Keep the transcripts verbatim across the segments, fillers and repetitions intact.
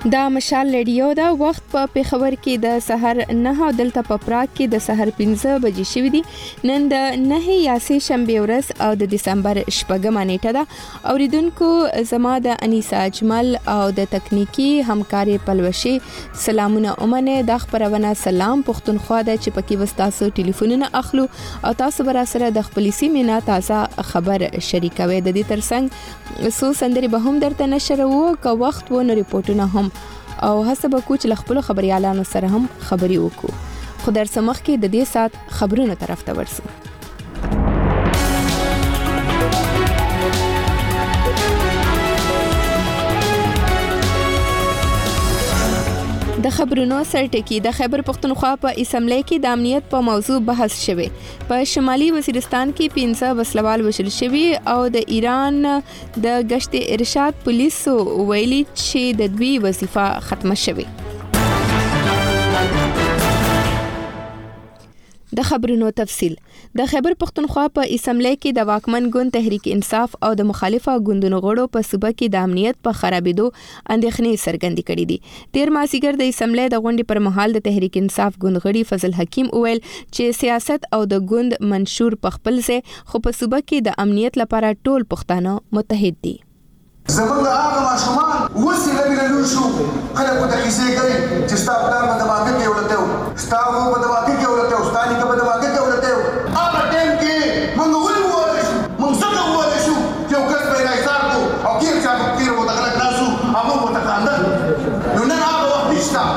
دا مشال رادیو دا وخت په پیښور کې د سحر نه دلته په پراګ کې د سحر پنځه بجې شوې دي. نن د نه یاسې شنبه ورځ او د دسمبر شپږمه نیټه ده. اوریدونکو زما د انیسا اجمل او د تکنیکی همکاري پلوشي سلامونه اومنه. د خبرونه سلام پښتونخوا د چې پکې وستاسو ټلیفونونه اخلو او تاسو بر سره د خپل سیمه نه تازه خبر شریکوي. د دې ترڅنګ سو سندري به هم درته نشر وو که وخت و نو ریپورتونه هم او حسب کوچ لخپل خبريالانو سره هم خبري وکړو. خو در سمخ کې د دې سات خبرونو طرف ته ورسو. د خبرونو سرټکی د خیبر پختونخوا په اسمبلی کې د امنیت په موضوع بحث شوه. په شمالي وزیرستان کې پنځه وسلوال وشل شوي او د ایران د گشت ارشاد پولیسو ویلي چې د دوی وظیفه ختمه شوه. د خبرونو تفصیل. د خیبر پختونخوا په اسمبلی کې د واکمن ګوند تحریک انصاف او د مخالفه ګوندونو غړو په صوبه کې د امنیت په خرابېدو اندېښنې څرګندې کړې دي. تیر مازیګر د اسمبلی د غونډې پر مهال د تحریک انصاف ګوند غړي فضل حکیم وویل چې سیاست او د ګوند منشور په خپل ځای خو په صوبه کې د امنیت لپاره ټول پښتانه متحد دي. زمونږ هغه ماشومان اوس یې لږ لږ شو خلک ورته کیسې کوي چې ستا پلار په دماغه کې ولته و ستا ورور په دماغه کې ولته و ستا نیکه په دماغه کې ولته و. هغه ټایم کې موږ ولې وویلی شو موږ څنګه وویلی شو چې یو کس به یې انحصار کړو او کیر چا په کیر ورته خلک ناست وو هغه ورته خاندل. نو نن هغه وخت نشته.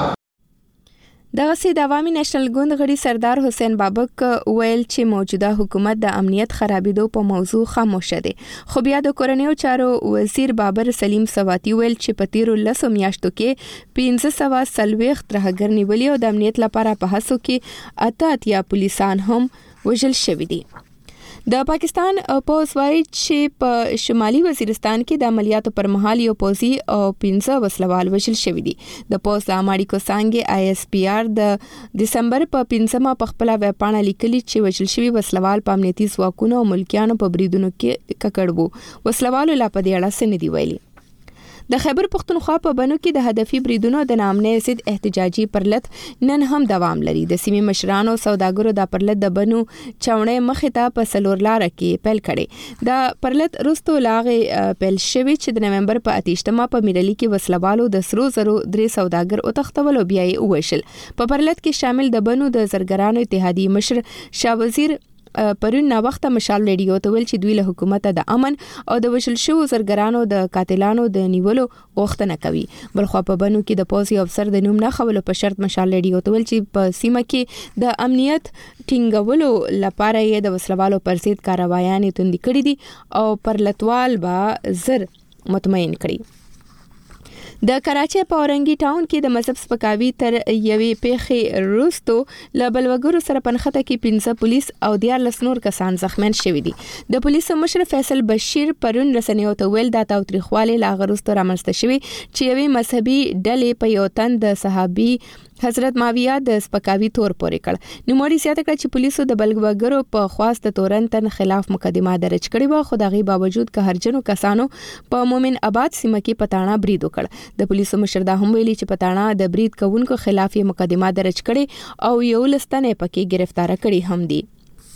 دغه د عوامي نېشنل ګوند غړي سردار حسین بابک ویل چې موجوده حکومت د امنیت خرابېدو په موضوع خاموش دي. خو بیا د کورنیو چارو وزیر بابر سلیم سواتی ویل چې په تیرو لسو میاشتو کې پنځه سوه څلوېښت ترهګر نیولي او د امنیت لپاره په هڅو کې اته اتیا پولیسان هم وژل شوي دي. د پاکستان پولیس وايي چې په شمالي وزیرستان کې د عملیاتو پر مهال یو پوځي او پنځه وسلوال وژل شوي دي. د پولیس اماړي کو څنګه آی اس پی آر د دسمبر په پنځمه په خپل ویب پاڼه لیکلي چې وژل شوي وسلوال په امنیتي ځواکونو او ملکیانو په بریدونو کې ککړ وو. وسلوالو لا په دې اړه څه نه دی ویلي. د خیبر پختونخوا په بنو کې د هدفي بریدونو د نامنې ضد احتجاجي پرلت نن هم دوام لري. د سیمې مشرانو سوداګرو د پرلت د بنو چاونې مخې ته په سلور لار کې پیل کړي. د پرلت رستو لاغې پیل شوی چې د نومبر په اتیشتمه په میرلی کې وسلوالو د سرو زرو درې سوداګر او تختول او بیا یې وشل. په پرلت کې شامل د بنو د زرګرانو اتحادیې مشر شاه وزیر پرون نا وخت مشال رادیو ته ویل چې دوی له حکومت د امن او د وشل شو زرګرانو د قاتلانو د نیولو غوښتنه کوي. بلخو په بنو کې د پولیس افسر د نوم نه خولو په شرط مشال رادیو ته ویل چې په سیمه کې د امنیت ټینګولو لپاره یې د وسلوالو پر ضد کاروایانې توندې کړې دي او پرلتوال به زر مطمئن کړي. د کراچۍ په اورنګي ټاون کې د مذهب سپکاوي تر یوې پیښې وروستو له بلوګرو سره پنخته کې پنځه پولیس او دیارلس نور کسان زخمیان شوي دي. د پولیسو مشر فیصل بشیر پرون رسنیو ته ویل دا تاوتریخوالی لا غروستو رامنځته شوي چې یوې مذهبي ډلې په یو تن د صحابي حضرت ماویہ د سپکاوي تور پورې کړ. نوموړي زیاته کړه چې پولیسو د بلوګرو په خواست تورن تن خلاف مقدمه درج کړې و خو دغه باوجود که هرجنو کسانو په مومن آباد سیمه کې پټاڼه برید وکړ. د پولیسو مشر دا هم ویلي چې پټاڼه د برید کوونکو خلاف یې مقدمه درج کړې او یو لستنې پکې گرفتار کړي هم دي.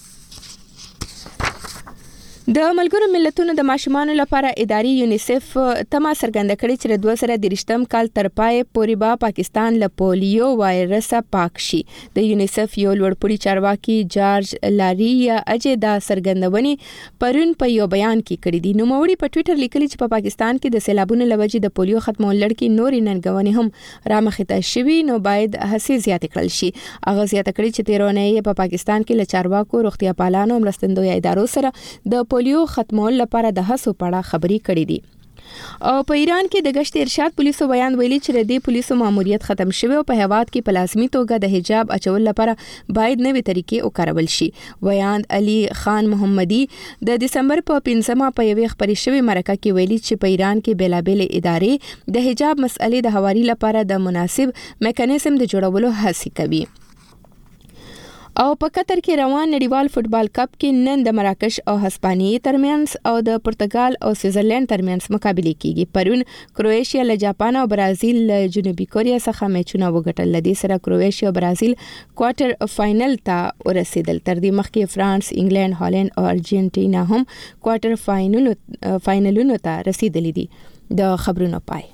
د ملګرو ملتونو د ماشومانو لپاره اداري یونیسف تمه څرګنده کړې چې د دوه زره دېرشتم کال تر پای پورې به پاکستان له پولیو وایرس پاک شي. د یونیسف یو لوړپوړي چارواکي جارج لاري یا اجه دا څرګندونې پرون په یو بیان کې کړې دي. نوموړي په ټوئیټر لیکلي چې په پاکستان کې د سیلابونو لوجې د پولیو ختمول لړۍ نورې ننګونې هم رامخته شوي نو باید هڅې زیاتې کړل شي. هغه زیاته کړې چې تیرونه یې په پاکستان کې له چارواکو روغتیا پالانو مرستندوی ادارو سره د پولیو ختمول لپاره د هڅو په اړه خبرې کړې دي. او په ایران کې د گشت ارشاد پولیسو بیان ویلي چې د پولیسو ماموریت ختم شوی او په هیواد کې په لازمي توګه د حجاب اچول لپاره باید نوې طریقې وکارول شي. ویاند علي خان محمدي د دسمبر په پنځمه په یوې خبرې شوی مرکه کې ویلي چې په ایران کې بیلابېل ادارې د حجاب مسئلې د هواري لپاره د مناسب میکانیزم د جوړولو هڅه کوي. او په قطر کې روان نړیوال فوتبال کپ کې نن د مراکش او هسپانیې ترمنځ او د پرتګال او سویټزرلند ترمنځ مقابله کیږي. پرون کرواتیا له جاپان او برازیل له جنوبي کوریا څخه میچونه وګټل. لدې سره کرواتیا او برازیل کوارټر فائنل ته ورسېدل. تر دې مخکې فرانس، انګلند، هالند او ارجنټینا هم کوارټر فائنل فائنلونو ته رسیدلي دي. د خبرونو پای.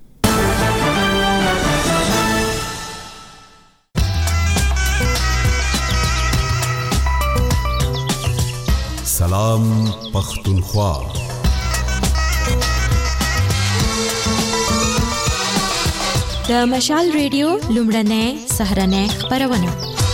سلام پختونخوا. د مشال ریډیو لومړنۍ سهرنۍ خبرونه.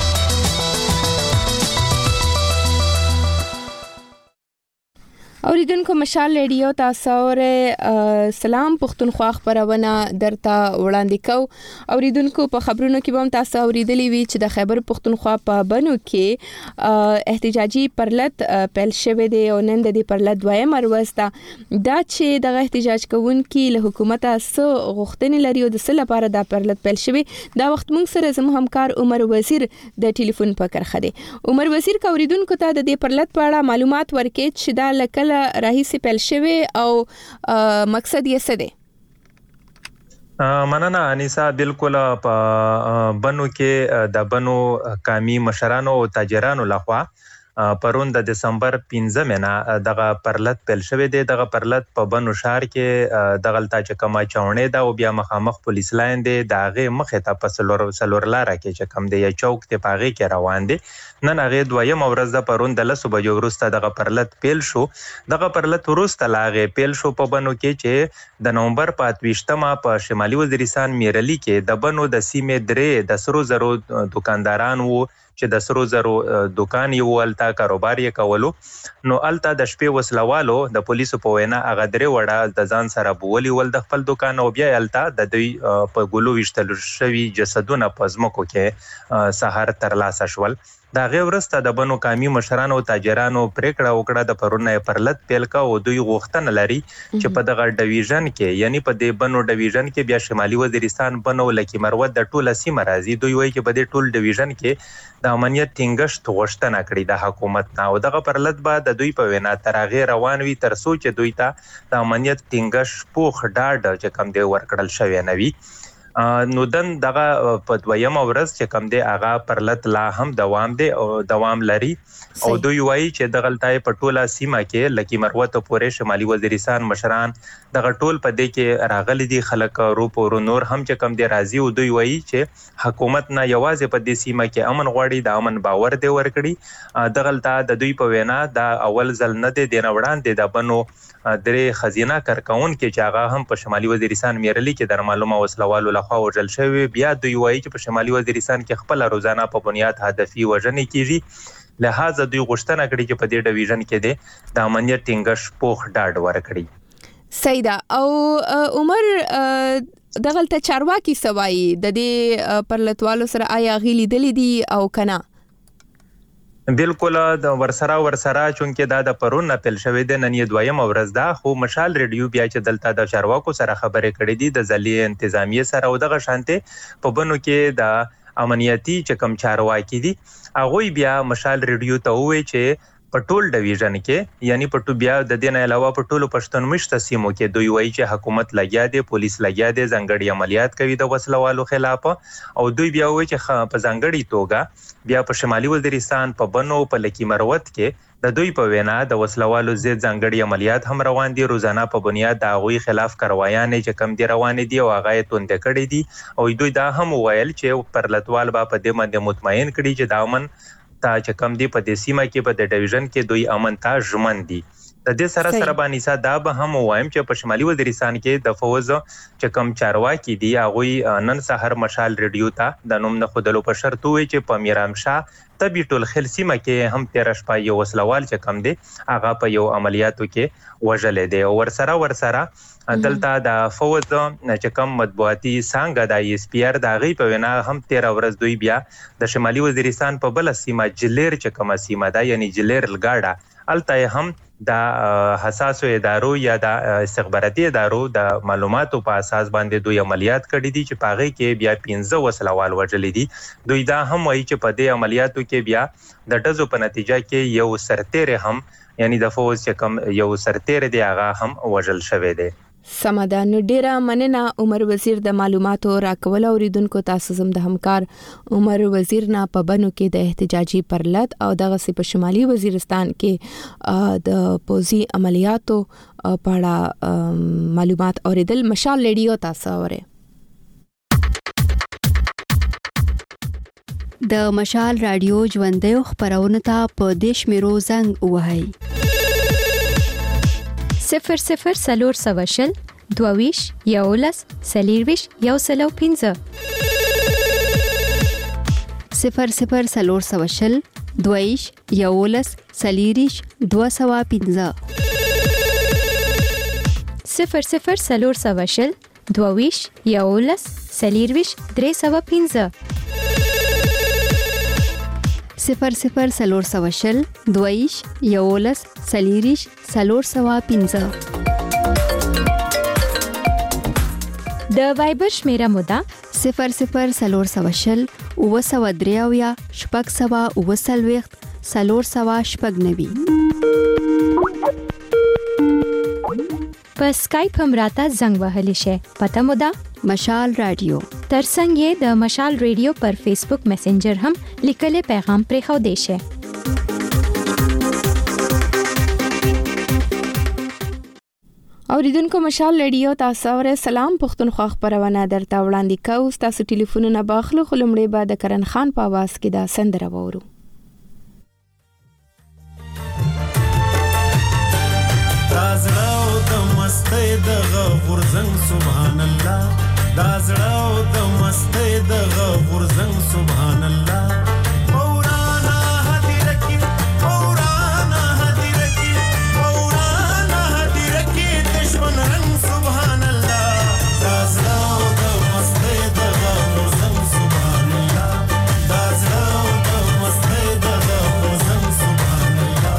اوریدونکو مشال ریډیو تاسو اوره سلام پختونخوا خبرونه درته وړاندې کو. اوریدونکو په خبرونو کې به تاسو اوریدلی وی چې د خیبر پختونخوا په بنو کې احتجاجي پرلط پیل شوه دی او نن د دې پرلط دویم ورځ ده. دا چې د احتجاج کوونکو له حکومت سره غوښتنې لري او د څه لپاره دا پرلط پیل شوه دا وخت موږ سره زموږ همکار عمر وزیر د ټلیفون په کرخه دی. عمر وزیر کا اوریدونکو ته د دې پرلط په اړه معلومات ورکړي چې دا لکه راهیسې پیل شوی او مقصد یې څه دی؟ مننه انیسا. بالکل په بنو کې د بنو قومي مشرانو او تاجرانو لخوا پرون د دسمبر پنځمه نه دغه پرلط پیل شوی دی. دغه پرلط په بنو شهر کې دغه تاج کما چاونې دا او بیا مخامخ پولیس لاین دی دغه مخه ته په سلور سلور لار کې چې کم دی چوک ته پاغي کې روان دی. نن هغه دویم ورځ د پرون د لسو بجو وروسته دغه پرلط پیل شو. دغه پرلط وروسته لاغه پیل شو په بنو کې چې د نومبر په اتوشتمه په شمالي وزیرستان میرلی کې د بنو د سیمې درې د سرو زرو دکانداران وو چې د سرو زرو دکان یو ولتا کاروبار یې کولو. نو التا د شپې وسلوالو د پولیسو په وینا هغه درې وړه د ځان سره بوولي ول د خپل دکان او بیا التا د دوی په ګلو وشتل شوی جسدونه په ځمکو کې سحر تر لاسه شول. دا غي ورسته د بنو قومي مشرانو او تاجرانو پریکړه وکړه د پرونه پرلط پیل کا او دوی غوښتنه لري چې په دغه ډیویژن کې یعنی په دې بنو ډیویژن کې بیا شمالي وزیرستان بنو لکه مروت د ټوله سیمه راځي. دوی وایي چې په دې ټول ډیویژن کې د امنیت ټینګښت غوښتنه کړې د حکومت نه او دغه پرلط بعد د دوی په وینا تر هغه روان وي تر څو چې دوی ته د امنیت ټینګښت پوخ ډاډ چې کم دی ورکړل شوی نه وي. نو دن دغه په دویم ورځ چې کم دی هغه پرلط لا هم دوام دی او دوام لري او دوی وایي چې دغه تای په ټوله سیمه کې لکه مروت پورې شمالي وزیرستان مشران دغه ټول په دې کې راغلي دي خلک روپ او نور هم چې کم دی راځي او دوی وایي چې حکومت نه یوازې په دې سیمه کې امن غواړي د امن باور دی ورکړي. دغه تا د دوی په وینا دا اول ځل نه دی د وړاندې د بنو درې خزینه کارکون کې چې هغه هم په شمالي وزیرستان میرلی کې در معلومه وسلوالو لخوا وژل شوی. بیا دوی وایي چې په شمالي وزیرستان کې خپل روزانه په بنیاد هدفي وژنې کیږي. لہذا دوی غوښتنه کړې چې په دې ډیویژن کې دی د امنیت ټینګښت پوخ ډاډ ورکړي. سیدا او عمر دغه ته چارواکي سوای د دې پرلطوالو سره آیا غیلی دلی دي او کنه؟ بالکل د ورسره ورسره چونکه دا د پرون پیل شوی د نن دویم ورځ دا خو مشال ریډیو بیا چې دلته د چارواکو سره خبرې کړې دي د ځلې انتظامیه سره او دغه شانته په بنو کې د امنیتي چې کم چارواکي دي هغه بیا مشال ریډیو ته وایي چې په ټول ډیویژن کې یعنی په ټو بیا د دین علاوه په ټولو پښتون مشت سیمو کې دوی وایي چې حکومت لګیا دی پولیس لګیا دی ځنګړي عملیات کوي د وسلوالو خلاف او دوی بیا وایي چې په ځنګړي توګه بیا په شمالي وزیرستان په بنو په لکی مروت کې د دوی په وینا د وسلوالو زید ځنګړي عملیات هم روان دي. روزانه په بنیاد د هغوی خلاف کاروایانې چې کم دي روان دي او هغه یې توند کړي دي او دوی دا هم ویل چې پرلطوال با په دې باندې مطمئن کړي چې دا امن تا چې کم دی په دې سیمه کې په د ډیویژن کې دوی امن تا ژمن دي. د دې سره سره باندې سا دا به هم وایم چې په شمالي وزیرستان کې د فوز چې کم چارواکي دي هغه نن سحر مشال ریډیو ته د نوم نه خودلو په شرط وي چې په میرام شاه تبي ټول خل سیمه کې هم تیر شپه یو وسلوال چې کم دی هغه په یو عملیاتو کې وژل دي او ورسره ورسره دلته د فوز چې کم مطبوعاتي څنګه د ایس پی آر د غي په وینا هم تیر ورځ دوی بیا د شمالي وزیرستان په بل سیمه جلیر چې کومه سیمه ده یعنی جلیر لګاډه الته هم د حساسو ادارو یا د استخباراتي ادارو د معلوماتو په اساس باندې دوی عملیات کړي دي چې پاغه کې بیا پنځه وسلوال وژل دي. دوی دا هم وایي چې په دې عملیاتو کې بیا د ډزو په نتیجه کې یو سرتیر هم یعنی د فوج چې کم یو سرتیر دی هغه هم وژل شوی دی. سمدان ډیره مننه عمر وزیر د معلوماتو راکول اوریدونکو. تاسو زم د همکار عمر وزیر نه په بنو کې د احتجاجي پرلط او دغه سي په شمالي وزیرستان کې د پوزي عملیاتو په اړه معلومات اوریدل. مشال ریډیو تاسو اوره د مشال رادیو ژوندۍ خبرونه ته په دیش میرو زنګ وهاي صفر صفر سلور سواشل دوویش یولس سلیرویش یو سلو پینزه صفر صفر سلور سواشل دوویش یولس سلیریش دو سوا پینزه صفر صفر سلور سواشل دوویش یولس سلیرویش درې سوا پینزه صفر صفر سلور سواشل دویش یولس سلیریش سلور سوا پینزه. د وایبر شمیره مودا صفر صفر سلور سواشل او سوا دریاویا شپږ سوا او سلويخت سلور سوا شپږ نوي. په سکایپ هم راته زنګ وهلی شي. پته مودا مشال رادیو. ترڅنګ یې د مشال ریډیو پر فیسبوک میسنجر هم لیکل پیغام پرې خو دی شي. اوریدونکو مشال ریډیو تاسو اوره سلام پښتونخوا خبرونه درته وړاندې کوو. تاسو ټلیفونونه باخلو خلمړې بعد کرن خان په आवाज کې دا سندره وورو. دازړاو د مستۍ د غورزنګ سبحان الله دازړاو د مستۍ د غورزنګ سبحان الله مولانا هدیره کی مولانا هدیره کی مولانا هدیره کی دشمن رنگ سبحان الله دازړاو د مستۍ د غورزنګ سبحان الله دازړاو د مستۍ د غورزنګ سبحان الله.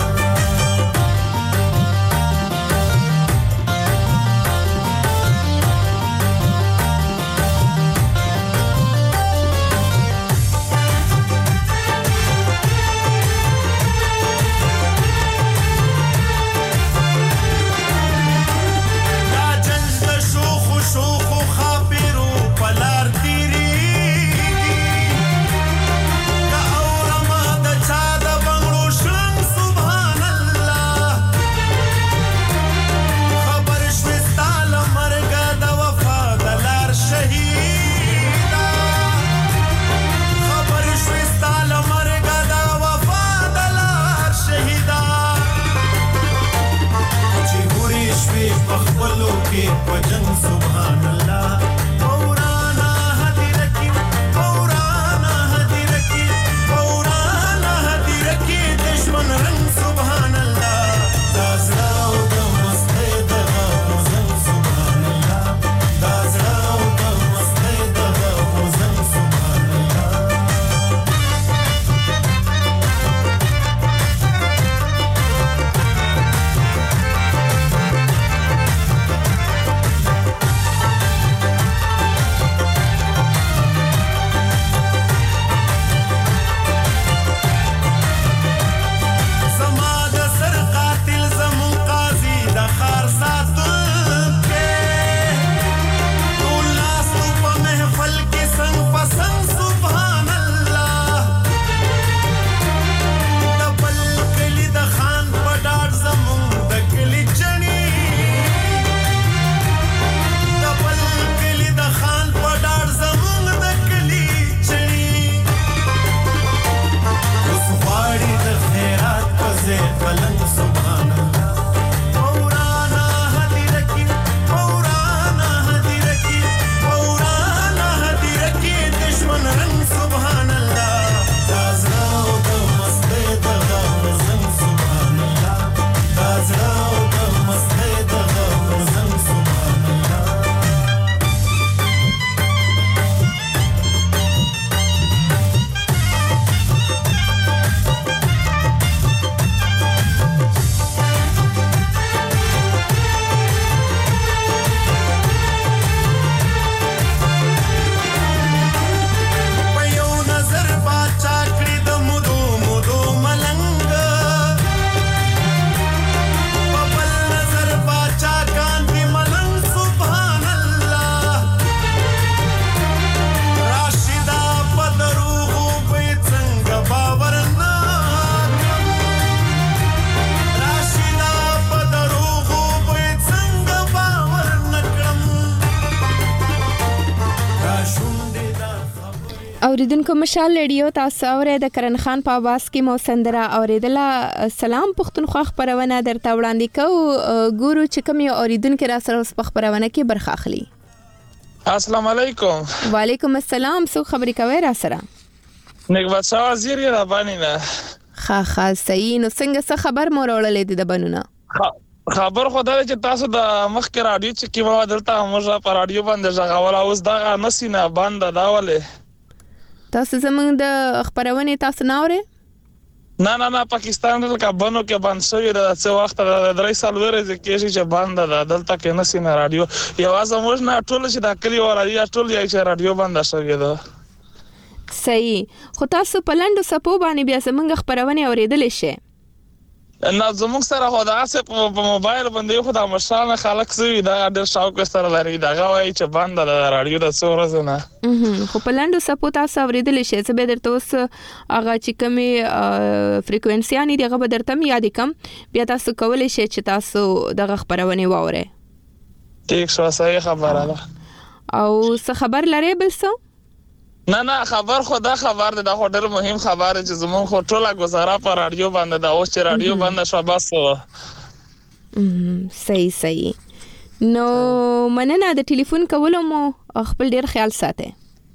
اوریدونکو مشال ریډیو تاسو اورئ د کرن خان په आवाज کې مو سندره اوریدله. سلام پښتونخوا خبرونه درته وړاندې کوو. ګورو چې کوم یو اوریدونکو را سره اوس په خبرونه کې برخه اخلي. السلام علیکم. وعلیکم السلام. څو خبرې کوي را سره؟ نګبت شاه وزیر را باندې نه ها ها صحیح. نو څنګه څه خبر مو راوړلې د بنونه؟ خبر خدای چې تاسو د مخکې رادیو چې کیما دلته موږ په رادیو باندې ځغاوله اوس دا نسینه باندې داوله. تاسو زمونږ د خبرونه تاسو نه اورئ؟ نه نه نه پاکستان دلته بنو کې باندې شوی د څه وخت د درې سال ورځې کې چې باندې ده دلته کې نسینه رادیو یوازې موږ نه ټول چې د کلی ورادیو ټول یې چې رادیو باندې شوی ده. صحیح. خو تاسو په لندو سپو باندې بیا زمونږ خبرونه اوریدلې شي؟ نه زموږ سره خو د اسه په موبایل باندې خو د مشرانو خلک سوي دا ډېر شاوق سره لري دا غوي چې باندې د رادیو د څورز نه خو په لندو سپو تاسو اوریدل شي چې به درته اوس هغه چې کومي فریکوئنسي دغه به درته یاد کم بیا تاسو کولای شئ چې تاسو دغه خبرونه واورئ. ټیک شو صحیح خبره ده. او څه خبر لري بل څه؟ نه نه خبر خدا خبر ده دا خو ډېر مهم خبره چې زمون خو ټوله گزاره په رادیو باندې دا اوس چې رادیو باندې شو بس. صحیح صحیح. نو مننه د ټلیفون کولو مو خپل ډېر خیال ساتئ.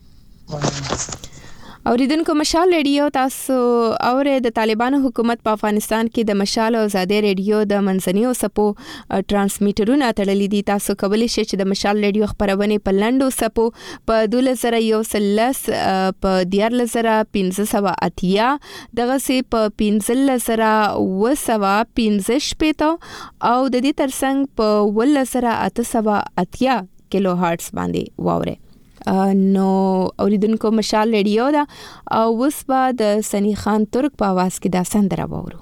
اوریدونکو مشال ریډیو تاسو اورئ د طالبانو حکومت په افغانستان کې د مشال او آزادي ریډیو د منځنیو سپو ترانسمیټرونه تړلي دي. تاسو کولی شئ چې د مشال ریډیو خبرونه په لندو سپو په دوله زره یو سلس په دیارلس زره پنځه سوه اتیا دغه سي په پنځلس زره اوه سوه پنځه شپېته او د دې ترڅنګ په ولس زره اته سوه اتیا کیلو هرتز باندې واورئ. نو اوریدونکو مشال ریډیو دا او اوس به د سنی خان ترک په आवाज کې دا سندره واورو.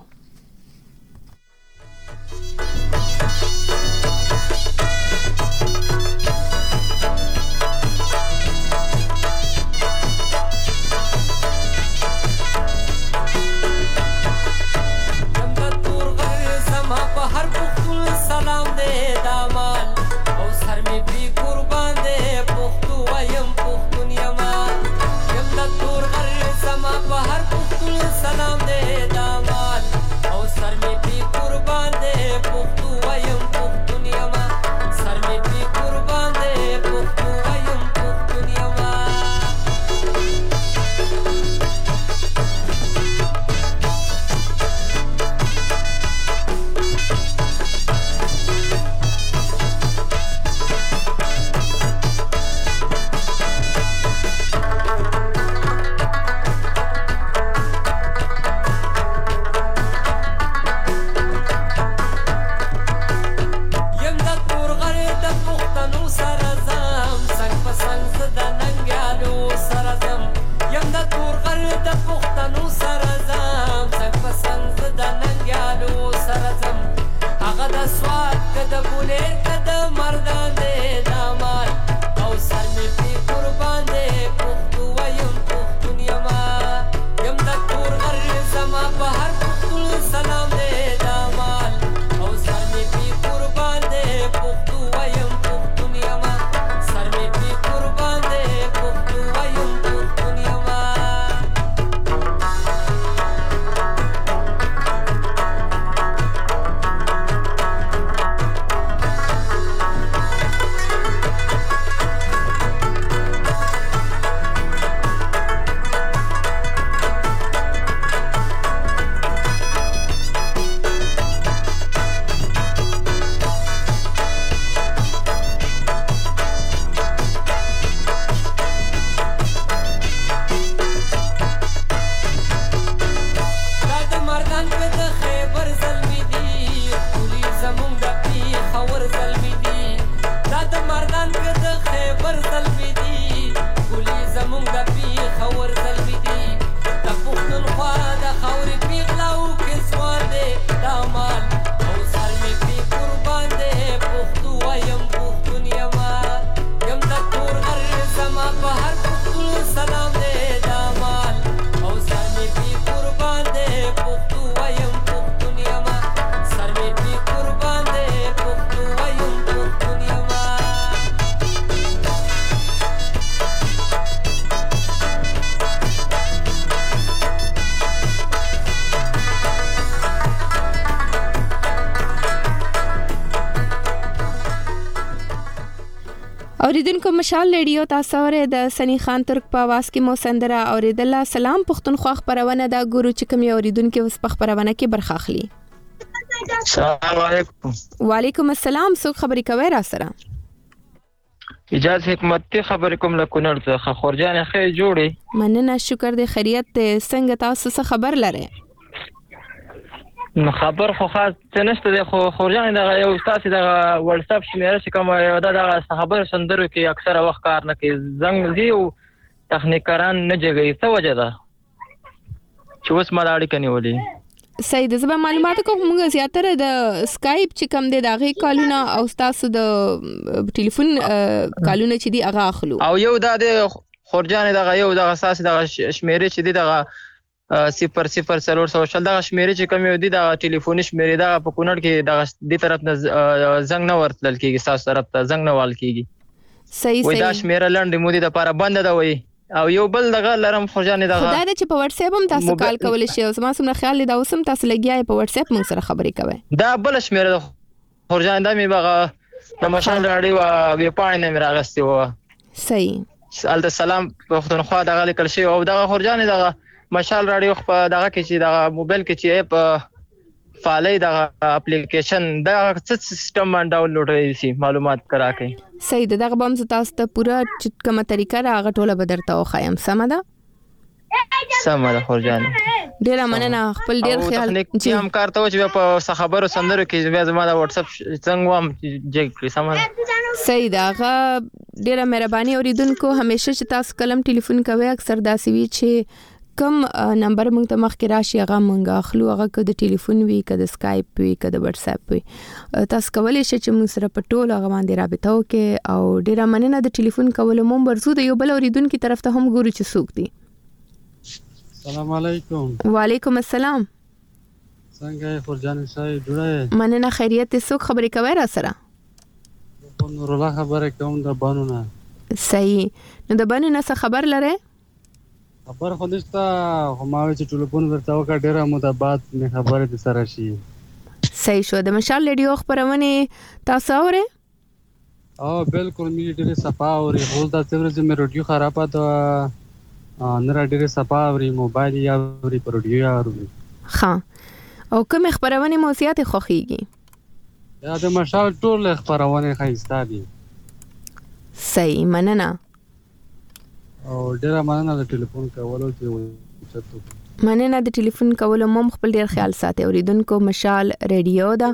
اوریدونکو مشال ریډیو تاسو اورئ د سنی خان ترک په आवाज کې مو سندره اوریدله. سلام پښتونخوا خبرونه دا ګورو چې کوم اوریدونکو اوس په خبرونه کې برخه اخلي. السلام علیکم. وعلیکم السلام. څوک خبرې کوي را سره؟ اجازه حکمتي خبرې کوم له کونړ څخه. خورجان خیر جوړي؟ مننه، شکر دې خیریت دې. څنګه تاسو څه خبر لرئ؟ نو خبر خو خاص څه نشته دی، خو خورجان دغه یو ستاسې دغه واتس اپ شمیره چې کومه یو ده دغه خبرو سندرو کې اکثره وخت کار نه کوي، زنګ ځي او تخنیکران نه جګوي. څه وجه ده چې اوس ما دا اړیکه نیولې؟ صحیح ده. زه به معلومات کوم. موږ زیاتره د سکایپ چې کوم دی د هغې کالونه او ستاسو د ټلیفون کالونه چې دي هغه اخلو. او یو دا دی خورجان دغه یو دغه ستاسې دغه شمیرې چې دي دغه صفر صفر څلور سوه شل دغه شمیرې چې کوم یو دي دغه ټلیفوني شمیرې دغه په کونړ کې دغه دې طرف نه زنګ نه ورتلل کېږي، ستاسو طرف ته زنګ نه وال کېږي. صحیح وایي دا شمیره لنډې مودې دپاره بنده ده وایي. او یو بل دغه لرم خورجانې دغه خو دا ده چې په واتس اپ هم تاسو کال کولی شئ. او زما څومره خیال دی دا اوس هم تاسو لګیا یې په واتس اپ موږ سره خبرې کوئ. دا بله شمیره ده خورجانې، دا مې هغه د مشال راډیو ویبپاڼې نه مې راغستې وه. صحیح. هلته سلام پښتونخوا دغه لیکل شوي. او دغه خورجانې دغه مشال راډیو په دغه کې چې دغه موبایل کې چې اپ فعالی دغه اپلیکیشن دغه څه سیستم باندې ډاونلوډ شي معلومات کرا کوي. صحیح ده. دغه به هم تاسو ته پوره چې کومه طریقه را هغه ټوله به درته وښایم. سمه ده؟ سمه ده خورجان. ډېره مننه. خپل ډېر خیال. چې هم کار ته و چې په څه خبرو سندرو کې بیا زما د واتس اپ څنګه وام جګ کړي. سمه ده. صحیح ده. هغه ډېره مهرباني اوریدونکو. همیشه چې تاسو کلم ټلیفون کوئ اکثر داسې وي چې کم نمبر موږ ته مخکې راشي هغه موږ اخلو، هغه که د ټلیفون وي، که د سکایپ وي، که د واتس اپ وي. تاسو کولی شئ چې موږ سره په ټولو هغه باندې رابطه وکړئ. او ډېره مننه. د ټلیفون کولو مو ورځو د یو بل اوریدونکي طرف ته هم ګورو چې څوک دي. السلام علیکم. وعلیکم السلام. څنګه یې خورجان صاحب جوړه یې؟ مننه، خیریت دی. څوک خبرې کوئ را سره؟ نورالله خبرې کوم د بانو نه. صحیح. نو د بانو نه څه خبر لرئ؟ خبر خو نشته، خو ما وایي چې ټلیفون ورته وکړه ډېره موده بعد مې خبرې د سره شي. صحیح شو. د مشال ریډیو خبرونې تاسو اورئ؟ او بالکل مې ډېرې صفا اوري. خو دا څه ورځې مې راډیو خرابه ده، نه را ډېرې صفا اوري. موبایل یې اوري، په راډیو یې اوري. ښه. او کومې خبرونې مو زیاتې خوښېږي؟ دا د مشال ټولې خبرونې ښایسته دي. صحیح. مننه. او ډېره مننه د ټلیفون کولو چې مننه د ټلیفون کولو. مو خپل ډېر خیال ساتئ اوریدونکو. مشال ریډیو ده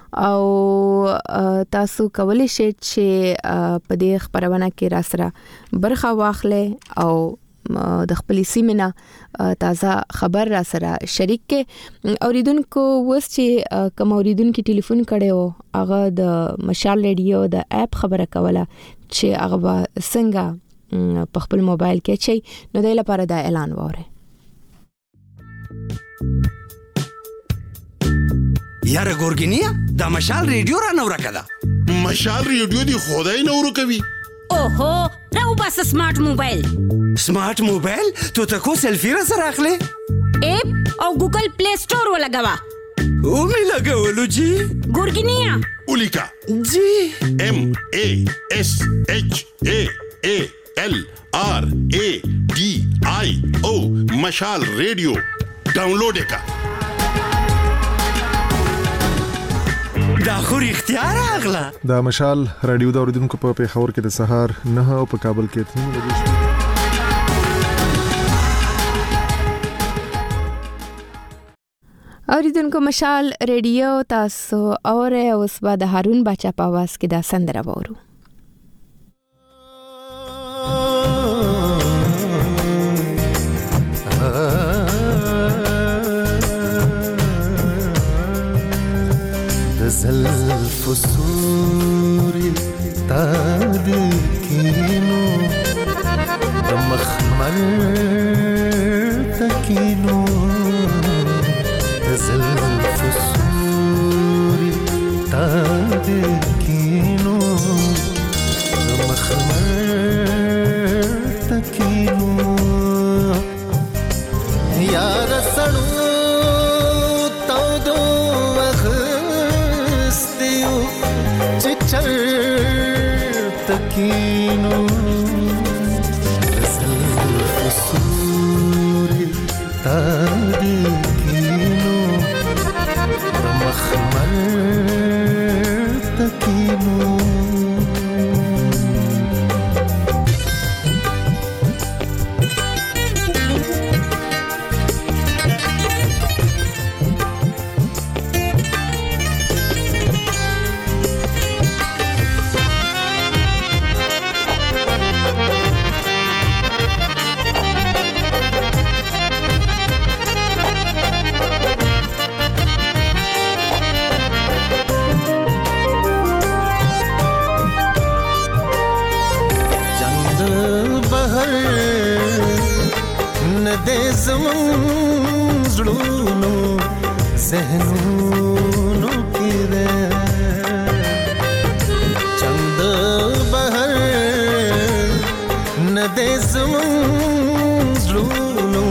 او تاسو کولی شئ چې په دې خبرونه کې را سره برخه واخلئ او د خپل سیمه نه تازه خبر را سره شریک کې. اوریدونکو اوس چې کوم اوریدونکو ټلیفون کړو هغه د مشال ریډیو د اپ خبره کوله چې هغه څنګه په خپل موبایل کې چي. نو د لپاره دا اعلان وره. یاره ګورګینیا دا مشال ریډیو را نور کده. مشال ریډیو دی خدای نور کوي. اوهو راو بس سمارټ موبایل. سمارټ موبایل تو ته کو سیلفی را سره اخلي؟ اپ او ګوګل پلی سٹور ولګوا. او می لګولو جی. ګورګینیا اولیکا جی ام ا اس اچ ا ا L R A D I O مشال ریڈیو ډاونلوډ کا. دا خو اختیار اغلا. دا مشال رادیو دا اوریدونکو په پیښور کې د سهار نه او په کابل کې تنو لګیږي. اوریدونکو مشال ریډیو تاسو اورئ. اوس به د هارون باچا په आवाज کې دا سندره وورو. زلف سوري تادكينو مخمر تكينو زلف سوري تادكينو مخمر تكينو يا رسنو چر تکی زمون زړونو ذهنونو کې ده چند بهر نه دې زمون زړونو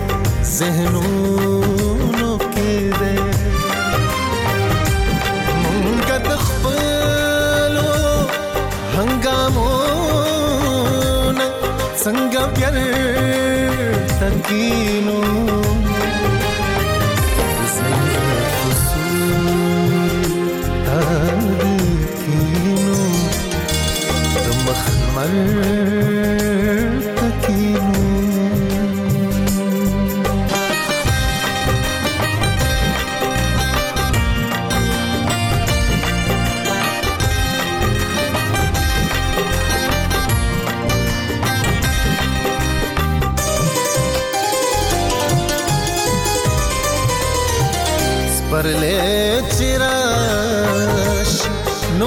ذهنونو کې ده مونږ د خپلو هنګامونه څنګه بیر تکینو परले चिराश नु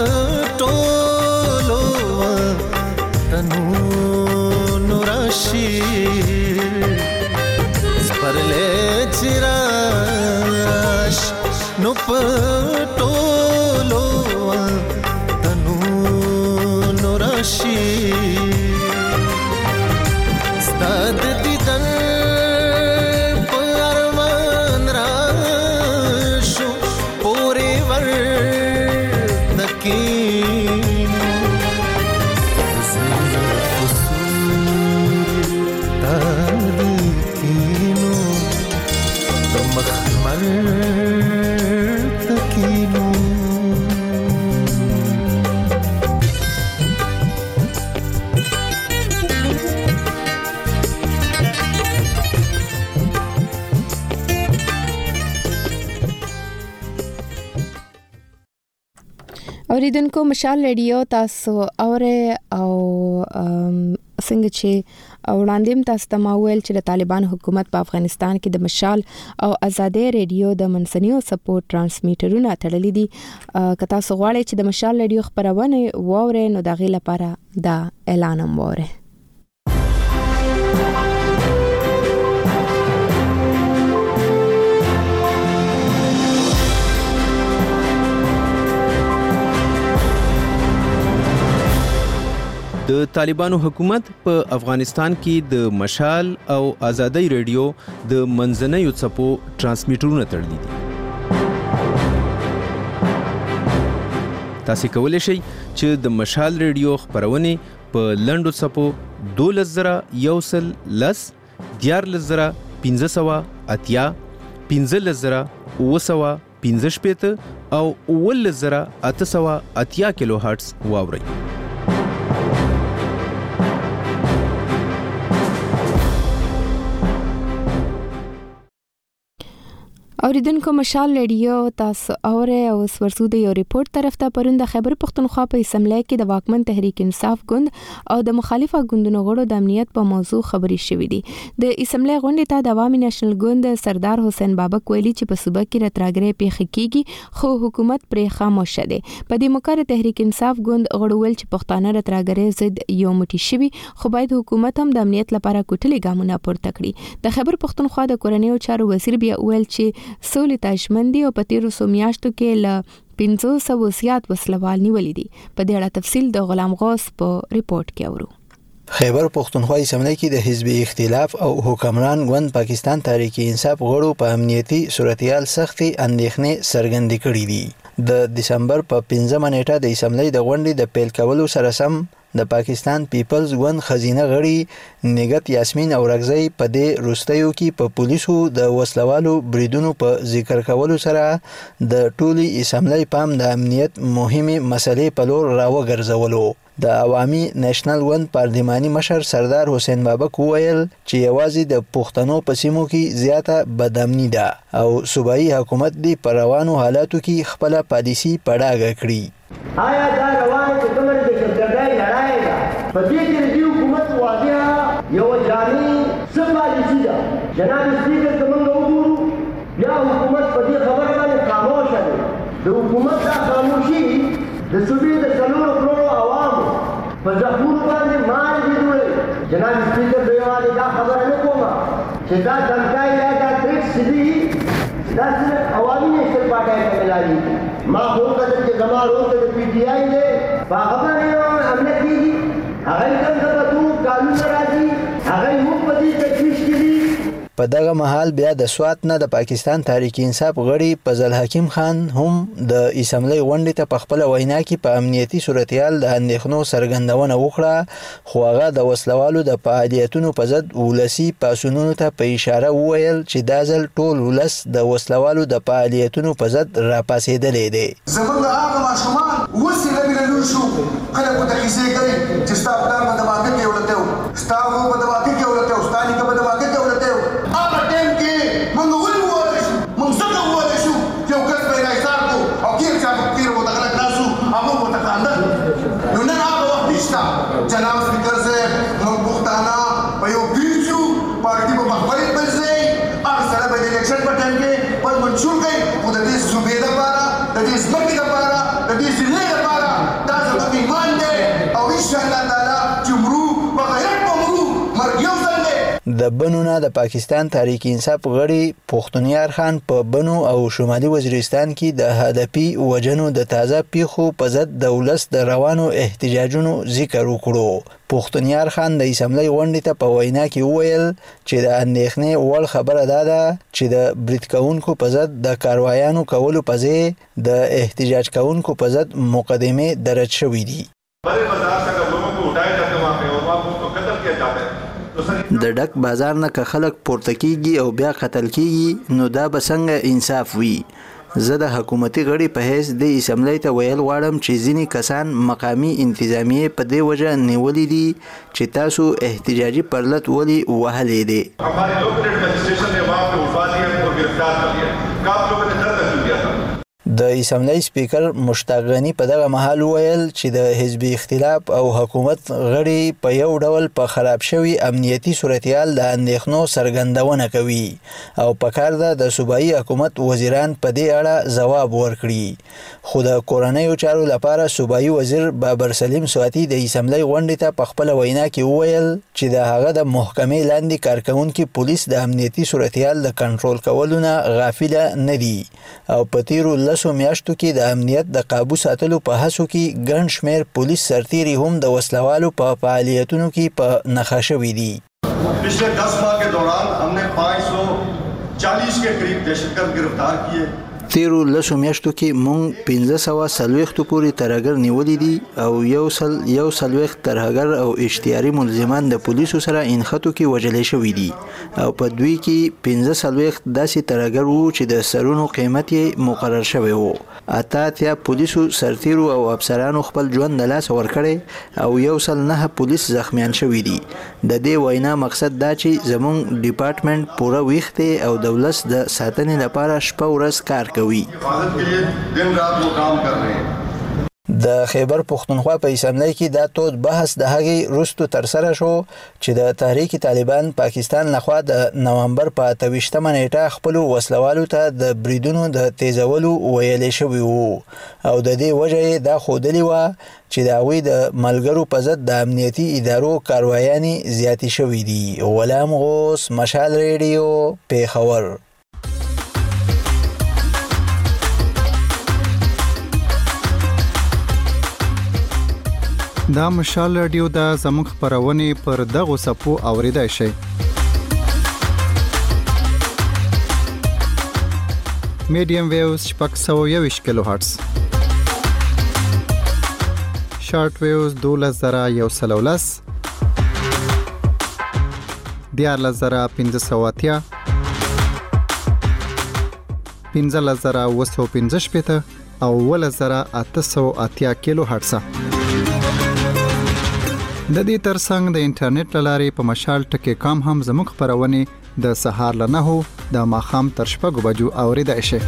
पटोलो तनु नुराशी परले चिराश नु पटोलो तनु नुराशी स्ताद दिदन اوریدونکو مشال ریډیو تاسو اوره او څنګه چې وړاندې تاسو ته ماویل چې د طالبان حکومت په افغانستان کې د مشال او آزادې ریډیو د منسنیو سپورټ ترانسمیټرونه تړلې دي که تاسو غواړئ چې د مشال ریډیو خبرونه واورئ نو د غي لپاره دا اعلان هم واورئ. د طالبانو حکومت په افغانستان کې د مشال او آزادۍ ریډیو د منځنیو څپو ترانسمیټرونه تړلي دي. تاسو کولی شئ چې د مشال ریډیو خبرونه په لنډو څپو دولس زره یو سل لس دیارلس زره پنځه سوه اتیا پنځلس زره اوه سوه پنځه شپېته او اوولس زره اته سوه اتیا کیلو هرټز واورئ. اوریدونکو مشال ریډیو تاسو اوره او ورسو د یو ریپورت طرف ته پرون د خیبر پختونخوا په اسمبلی کې د واکمن تحریک انصاف ګوند او د مخالفه ګوندونو غړو د امنیت په موضوع خبري شوې دي. د اسمبلی غونډې ته د عوامي نېشنل ګوند سردار حسین بابک ویلي چې په صوبه کې راتراګرې پیښ کیږي خو حکومت پرې خاموش دی. په دې موقع تحریک انصاف ګوند غړو ویل چې پښتانه راتراګرې ضد یو موټی شوي خو باید حکومت هم د امنیت لپاره کوټلي ګامونه پورته کړي. د خیبر پختونخوا د کورنیو چارو وزیر بیا ویل چې سولې تاجمندي او په تیرو څو میاشتو کې له پنځه سوه زیات وسلوال نیولې دي. په دې اړه تفصیل د غلام غوث په ریپورت کې اورو. خیبر پختونخوا اسمبلی کې د حزب اختلاف او حکمران ګوند پاکستان تحریک انصاف غړو په امنیتي صورتحال سختي اندېښنې څرګندې کړې دي. د دسمبر په پنځمه نیټه د اسمبلی د غونډې د پیل کولو سره سم د پاکستان پیپلز ګوند خزینه غړي نګت یاسمین اورغزی په دې روستیو کې په پولیسو د وسلوالو بریدونو په ذکر کولو سره د ټولي اسمبلی پام د امنیت مهمه مسلې په لور راوګرځولو. د عوامي نېشنل ګوند پارلماني مشر سردار حسین بابک وویل چې یوازې د پښتنو په سیمو کې زیاته بدامني ده او صوبایي حکومت دی په روانو حالاتو کې خپل پالیسی پړاګه کړي. آیا دا روانه چې کومه د شرکتای لړای ده په دې کې د حکومت واضحه یو ځاني څه پالیسی ده. جناب سپیکر کومه وګورو یا حکومت په دې خبره باندې خاموش ده. د حکومت دا خاموشي د صوبې د څلورو کروڑو عوامو په ځخونو باندې مال دي جوړوي. جناب سپیکر د یوازې دا خبره نه کومه چې دا دمکای یا دا ټریکس دي دا صرف عوامي نیشنل پارټۍ ته ملایي. ما خو کتل چې زما ورور ته د پي ټي آی دی په هغه باندې حمله کېږي. هغه یې کوم څه بدو قانون راځي هغه یې موږ په دې تشویش کې دي. په دغه مهال بیا د سوات نه د پاکستان تحریک انصاف غړي فضل حکیم خان هم د اسمبلی غونډې ته په خپل وینا کې په امنیتي صورتحال د اندېښنو څرګندونه وکړه، خو هغه د وسلوالو د فعالیتونو په ضد ولسي پاڅونونو ته په اشاره وویل چې دا ځل ټول ولس د وسلوالو د فعالیتونو په ضد راپاڅېدلی دی. زمونږ هغه ماشومان اوس یې لږ لږ شو خلک ورته کیسې کوي چې ستا پلار په دماغه کې ولته و، ستا ورور په دماغه کې ولته و، ستا نیکه په دماغه کې ولته و. هغه ټایم کې موږ ولې وولی شو؟ موږ ځکه وولی شو چې یو کس به یې راایسار کړو او کیر چا تیر ورته خلک ناست وو او موږ ورته خاندل. نو نن هغه وخت نشته. جناب سپیکر صاحب موږ پښتانه په یو بیل شو، پارټي به مخبرې بل ځای هر سره به د الیکشن په ټایم کې بل منشور کوي، خو د دې صوبې دپاره د دې ځمکې دپاره د دې ضلعې دپاره دا زموږ ایمان دی او انشاءالله تعالی چې مرو په غیرت به مرو، مرګ یو ځل دی. د بنو نه د پاکستان تحریک انصاف غړي پښتونیار خان په بنو او شمالي وزیرستان کې د هدفي وجنو د تازه پیښو په ضد د ولس د روانو احتجاجونو ذکر وکړو. پښتونیار خان د اسمبلی غونډې ته په وینا کې وویل چې د اندېښنې وړ خبره دا ده چې د برید کوونکو په ضد د کاروایانو کولو په ځای د احتجاج کوونکو په ضد مقدمې درج شوې دي. د ډک بازار نه که خلک پورته کیږي او بیا قتل کیږي نو دا به څنګه انصاف وي؟ زه د حکومتي غړي په حیث د اسمبلی ته ویل غواړم چې ځینې کسان مقامي انتظامیې په دې وجه نیولي دي چې تاسو احتجاجي پرلت ولې وهلی دی. د اسمبلی سپیکر مشتاق غنی په دغه مهال ویل چې د حزب اختلاف او حکومت غړي په یو ډول په خراب شوی امنیتي صورتحال د اندېښنو څرګندونه کوي او په کار ده د صوبایي حکومت وزیران په دې اړه ځواب ورکړي. خو د کورنیو چارو لپاره صوبایي وزیر بابر سلیم سواتی د اسمبلی غونډې ته په خپل وینا کې وویل چې د هغه د محکمې لاندې کارکونکي پولیس د امنیتي صورتحال د کنټرول کولو نه غافله نه دي او په تیرو لسو میاشتو کې د امنیت د قابو ساتلو په هڅو کې ګڼ شمېر پولیس سرتیري هم د وسلوالو په فعالیتونو کې په نښه شوي دي. पिछले दस माह के दौरान हमने पाँच सौ चालीस के करीब दहशतगर्द गिरफ्तार किए. تیرو لسو میاشتو کې مونږ پنځه سوه څلوېښتو پورې ترهګر نیولي دي او یو سل یو څلوېښت ترهګر او اشتیاري ملزمان د پولیسو سره انخطو کې وژلې شوي دي او په دوی کې پنځه څلوېښت داسې ترهګر وو چې د سرونو قیمت یې مقرر شوی و. اته اتیا پولیسو سرتیرو او افسرانو خپل ژوند د لاسه ورکړی او یو سل نهه پولیس زخمیان شوي دي. د دې وینا مقصد دا چې زموږ ډپارټمنټ پوره ویښ دی او د ولس د ساتنې لپاره شپه ورځ کار کوي. د خیبر پښتونخوا په اسمبلی کې دا تود بحث د هغې وروسته ترسره شو چې د تحریک طالبان پاکستان لخوا د نومبر په اته ویشتمه نیټه خپلو وسلوالو ته د بریدونو د تیزولو ویلی شوي وو او د دې وجه یې دا ښودلې وه چې د هغوی د ملګرو په ضد د امنیتي ادارو کاروایانې زیاتې شوي دي. غلام غوث، مشال ریډیو، پیښور. دا مشال رادیو دا زموږ خپرونې پر دغو څپو اوریدای شئ. میډیم ویوز شپږ سوه یوویشت کیلو هرټز، شارټ ویوز دولس زره یو سل او لس، دیارلس زره پنځه سوه اتیا، پنځلس زره اوه سوه پنځه شپېته او اوولس زره اته سوه اتیا کیلو هرټز. د دې ترڅنګ د انټرنیټ له لارې په مشال ټکی کام هم زموږ خپرونې د سهار له نهو د ماښام تر شپږو بجو اورېدای شي.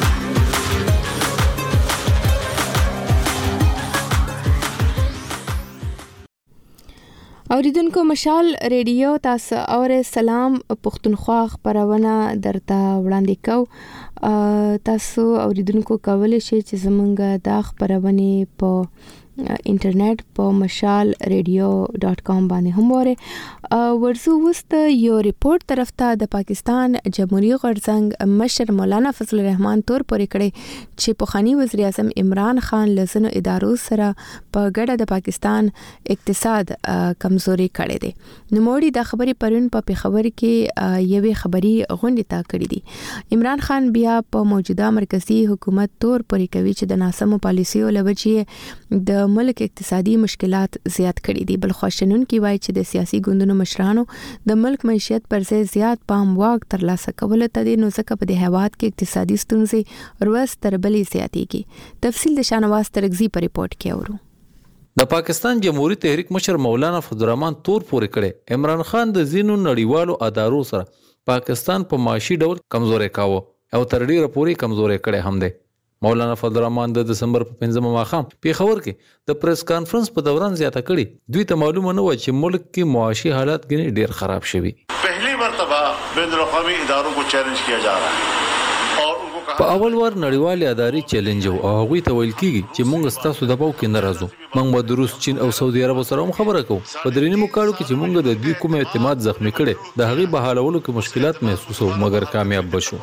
اوریدونکو، مشال ریډیو تاسو اورئ. سلام پښتونخوا خپرونه درته وړاندې کوو. تاسو اوریدونکو کولی شئ چې زمونږ دا خپرونې په انټرنیټ په مشال ریډیو ډاٹ کام باندې هم وره ورسو وست یو ریپورت طرف ته د پاکستان جمهوریت غړزنګ مشر مولانا فضل الرحمن تور پورې کړي چې پخوانی وزیر اعظم عمران خان لزنو ادارو سره په ګډه د پاکستان اقتصاد کمزوري کړي دي. نو موړي د خبري پرون په خبر کې یوې خبري غونډه تا کړې دي. عمران خان بیا په موجوده مرکزی حکومت تور پورې کوي چې د ناسمو پالیسیو لوجې د ملک اقتصادي مشکلات زیات کړي دي. بل خوشنون کی وایي چې د سیاسي ګوندونو مشرانو د ملک معیشت پر ځای زیات پام واک ترلاسه کول ته دي، نو ځکه په دې هیواد کې اقتصادي ستونزې روز تر بلې زیاتېږي. تفصیل د شانواز ترغزی په ریپورت کې اورو. د پاکستان جمهوریت تحریک مشر مولانا فضل الرحمن تور پورې کړي عمران خان د زینو نړیوالو ادارو سره پاکستان په معاشي ډول کمزوري کاوه او تر ډیره پورې کمزوري کړي هم دي. مولانا فضل الرحمن د دسمبر په پنځمه ماښام پیښور کې د پریس کانفرنس په دوران زیاته کړي دوی ته معلومه نه و چې ملک کې معاشي حالات ګنې ډیر خراب شوي. پہلی مرتبہ بین الاقوامی اداروں کو چیلنج کیا جا رہا ہے اور ان کو په اول ور نړیوال اداري چیلنج او هغه ته ویل کیږي چې موږ ستاسو د پاو کې نه راځو. موږ به د روس، چین او سعودي عرب سره هم خبره کوو. په درېنیمو کالو کې چې موږ د دوی کوم اعتماد زخمی کړي د هغې بحالولو کې مشکلات محسوسو مګر کامیاب بشو.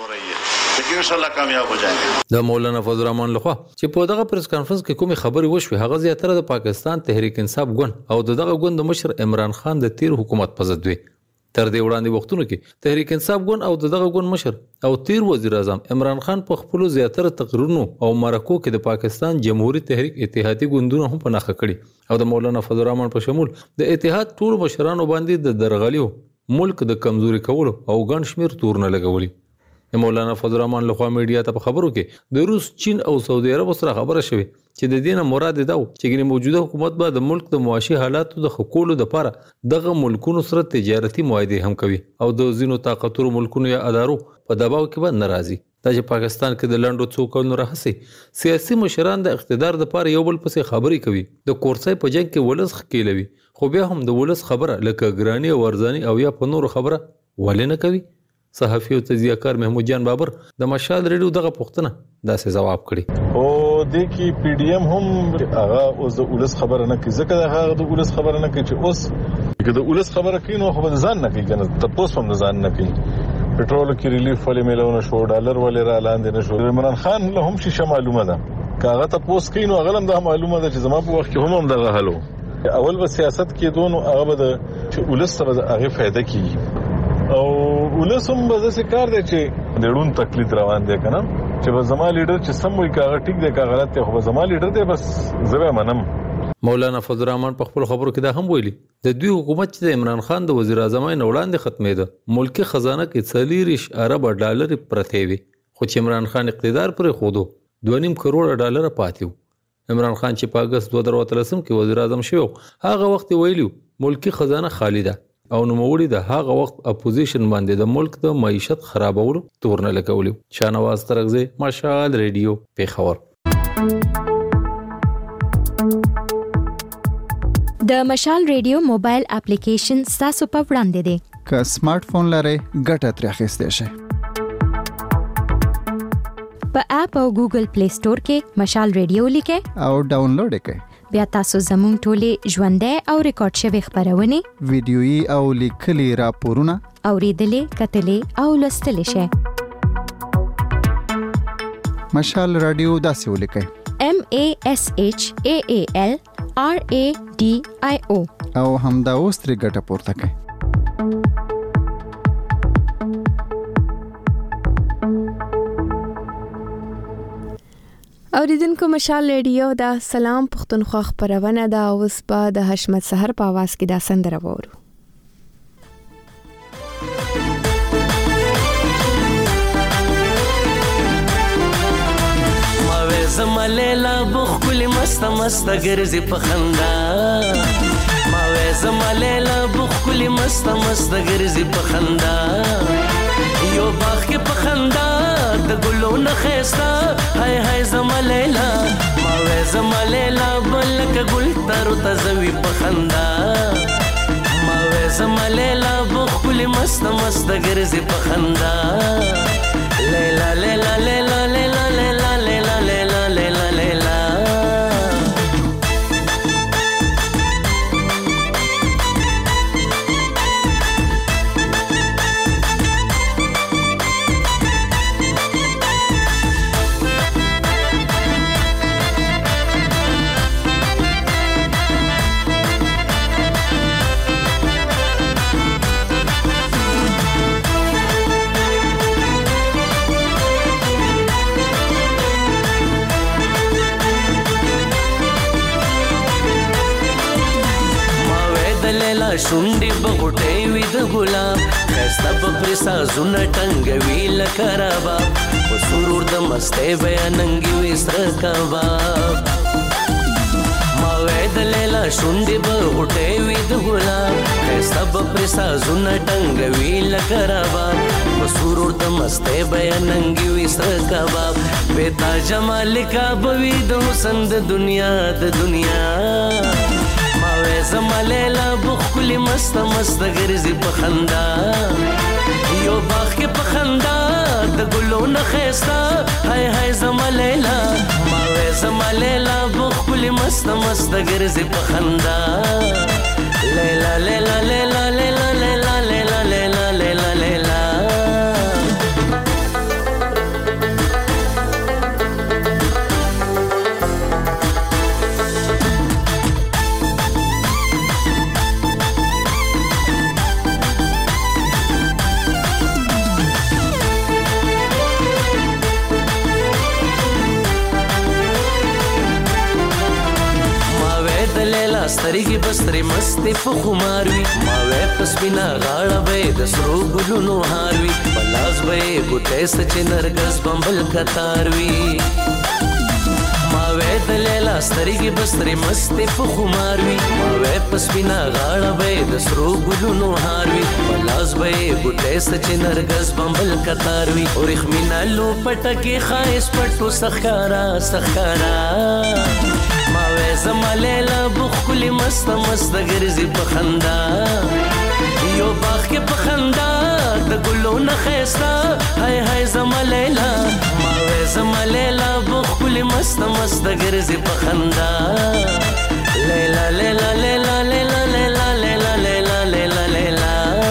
لیکن انشاءاللہ کامیاب ہو جائیں گے. د مولانا فضل الرحمن لخوا چې په دغه پریس کانفرنس کې کومې خبرې وشوې هغه زیاتره د پاکستان تحریک انصاف ګوند او دغه ګوند د مشر عمران خان د تیر حکومت په ضد وي. تر دې وړاندې وختونو کې تحریک انصاف ګوند او دغه ګوند مشر او تیر وزیر اعظم عمران خان په خپل زیاتره تقریرونو او مرکو کې د پاکستان جمهوریت تحریک اتحادی ګوندونو هم په نخښه کړي او د مولانا فضل الرحمن په شمول د اتحاد ټول مشرانو باندې د درغلیو ملک د کمزوري کولو او ګڼ شمیر تورونه لګولي. مولانا فضل الرحمن لخوا میډیا ته په خبرو کې د روس، چین او سعودي عرب سره خبره شوې چې د دې نه مراد دا و چې ګنې موجوده حکومت به د ملک د معاشي حالاتو د ښه کولو دپاره دغه ملکونو سره تجارتي معاهدې هم کوي او د ځینو طاقتورو ملکونو یا ادارو په دباو کې به نه راځي. دا چې پاکستان کې د لنډو څو کلونو راهیسې سیاسي مشران د اقتدار دپاره یو بل پسې خبرې کوي، د کورسۍ په جنګ کې ولس ښکېلوي، خو بیا هم د ولس خبره لکه ګراني او ارزاني او یا په نورو خبره ولې نه کوي. صحافي او تجزیه‌کار محمود جان بابر د مشال ریډیو دغه پوښتنه داسې ځواب کړي. او د کی پی ډی ایم هم هغه اوس د ولس خبره نه کوي، ځکه هغه د ولس خبره نه کوي چې اوس که د ولس خبره کوي نو خو ځان نه کوي، کنه تاسو هم ځان نه کوي. پټرول کې ریلیف ولې ملونه شو، ډالر ولې را لاندې نه شو. عمران خان له هم شي معلومه ده کاغه تاسو کوي نو هغه هم د معلومه ده چې زما په وخت کې هم هم دغه حلو اول به سیاست کې دونو هغه به د چې ولس سره هغه فائدہ کیږي او ولسم به څه کار دی چې ډېرون تکلیف روان دي کنه چې به زما لیډر چې سم وي کاغه ټیک دی کاغه غلط دی خو زما لیډر دی بس زه منم. مولانا فضل الرحمن په خپل خبرو کې دا هم ویلي د دوی حکومت چې د عمران خان د وزیر اعظم نه وړاندې ختمېده ملکی خزانه کې څلوېښت ارب ډالر پرته وي، خو چې عمران خان اقتدار پرې خودو دوه نیم کروڑ ډالر پاتې وو. عمران خان چې په اگست دوه زره اتلسم کې وزیر اعظم شو هغه وخت ویلو ملکی خزانه خالی ده او نوموړي د هغه وخت اپوزیشن باندې د ملک د معیشت خرابولو تورنه لګولي. شانواز ترغزی، مشال ریډیو، پیښور. د مشال ریډیو موبایل اپلیکیشن تاسو په وړاندې دی. که سمارټ فون لرئ ګټه ترې اخیستی شئ. په اپ او ګوګل پلی سٹور کې مشال ریډیو لیکئ او ډاونلوډ یې کړئ. بیا تاسو زموږ ټولې ژوندۍ او ریکارډ شوي خپرونې، ویډیويي او لیکلي راپورونه اورېدلې، کتلې او لوستلی شئ. مشال رادیو داسې ولیکئ: M A S H A A L R A D I O او همدا اوس ترې ګټه پورته کړئ. اوریدونکو مشال ریډیو دا سلام پښتونخوا خبرونه دا اوس په د حشمت سحر په आवाज کې دا سندره وورو. ماوې زمالیلا بخکل مست مست ګرځي په خندا، ماوې زمالیلا بخکل مست مست ګرځي په خندا، یو باغ کې په خندا د ګلو نه خستا، هاي هاي زما لیلا، ما وې زما لیلا بلک ګل تر تزوي په خندا، ما وې زما لیلا بخل مست مست ګرځي په خندا، لیلا لیلا لیلا لیلا لیلا لیلا لیلا لیلا لیلا لیلا شونډې بغټې وي د ګلاب ښایسته به پرې سازونه ټنګوي لکه رباب په سرور د مستۍ بیا ننګې وي سره کباب ما وی د لیلا شونډې بغټې وي د ګلاب ښایسته به پرې سازونه ټنګوي لکه رباب په سرور د مستۍ بیا ننګې وي سره کباب بې تا جمال کا به وي د حسن د دنیا د دنیا زما لیلا بخکلی مست مست گرزی پخندا یو باغ کې پخندا د ګلو نه خيستا هاي هاي زما لیلا ما وې زما لیلا بخکلی مست مست گرزی پخندا لیلا لیلا لیلا لیلا لیلا لیلا لیلا لیلا لیلا سترګې بسترې مستې په خمار وي ما وې په سپینه غاړه به یې د سرو ګلونو هار وي په لاس به یې ګوتې څه چې نرګس بمبل کتار وي ما وې د لیلا سترګې بسترې مستې په خمار وي ما وې په سپینه غاړه به یې د سرو ګلونو هار وي په لاس به یې ګوتې څه چې نرګس بمبل کتار وي وریښمینه لو پټه کې ښایست پټو سخکارا سخکارا زما لیلا بخکلی مست مست گرزی پخندا یو باغ کې پخندا د ګلو نه خيستا هاي هاي زما لیلا ما وې زما لیلا بخکلی مست مست گرزی پخندا لیلا لیلا لیلا لیلا لیلا لیلا لیلا لیلا لیلا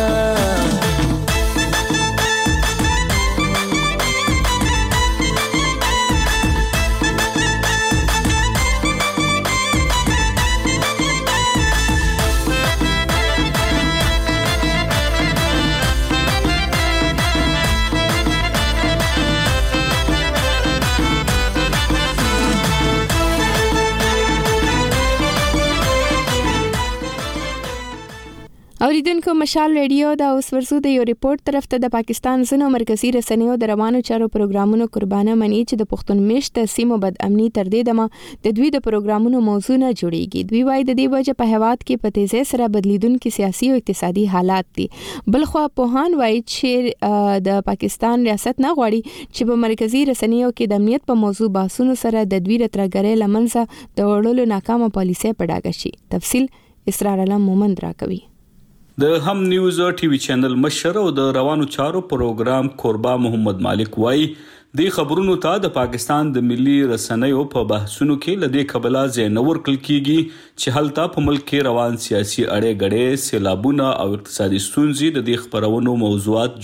اوریدونکو مشال ریډیو دا اوس ورسو د یو ریپورت طرف ته د پاکستان ځینو مرکزی رسنیو د روانو چارو پروګرامونو قربانه مني چې د پښتون میشت سیمو بد امني تر دې دمه د دوی د پروګرامونو موضوع نه جوړیږي. دوی وايي د دې وجه په هواد کې په تیزی سره بدلیدونکو سیاسي او اقتصادي حالات دي. بلخوا پوهان وايي چې د پاکستان ریاست نه غواړي چې په مرکزی رسنیو کې د امنیت په موضوع بحثونو سره د دوی ترګرې لمنځه د وړلو ناکامه پالیسي په ډاګه شي. تفصیل اسرار علم مومند راکوي. د هم نیوز ټي وي چینل مشر او د روانو چارو پروګرام کوربا محمد مالک وای د خبرونو ته د پاکستان د ملي رسنیو په بحثونو کې لدې قبلا زینور کل کیږي چې هلته په ملک کې روان سیاسي اړې غړې سیلابونه او اقتصادي ستونزې د دې خبرونو موضوعات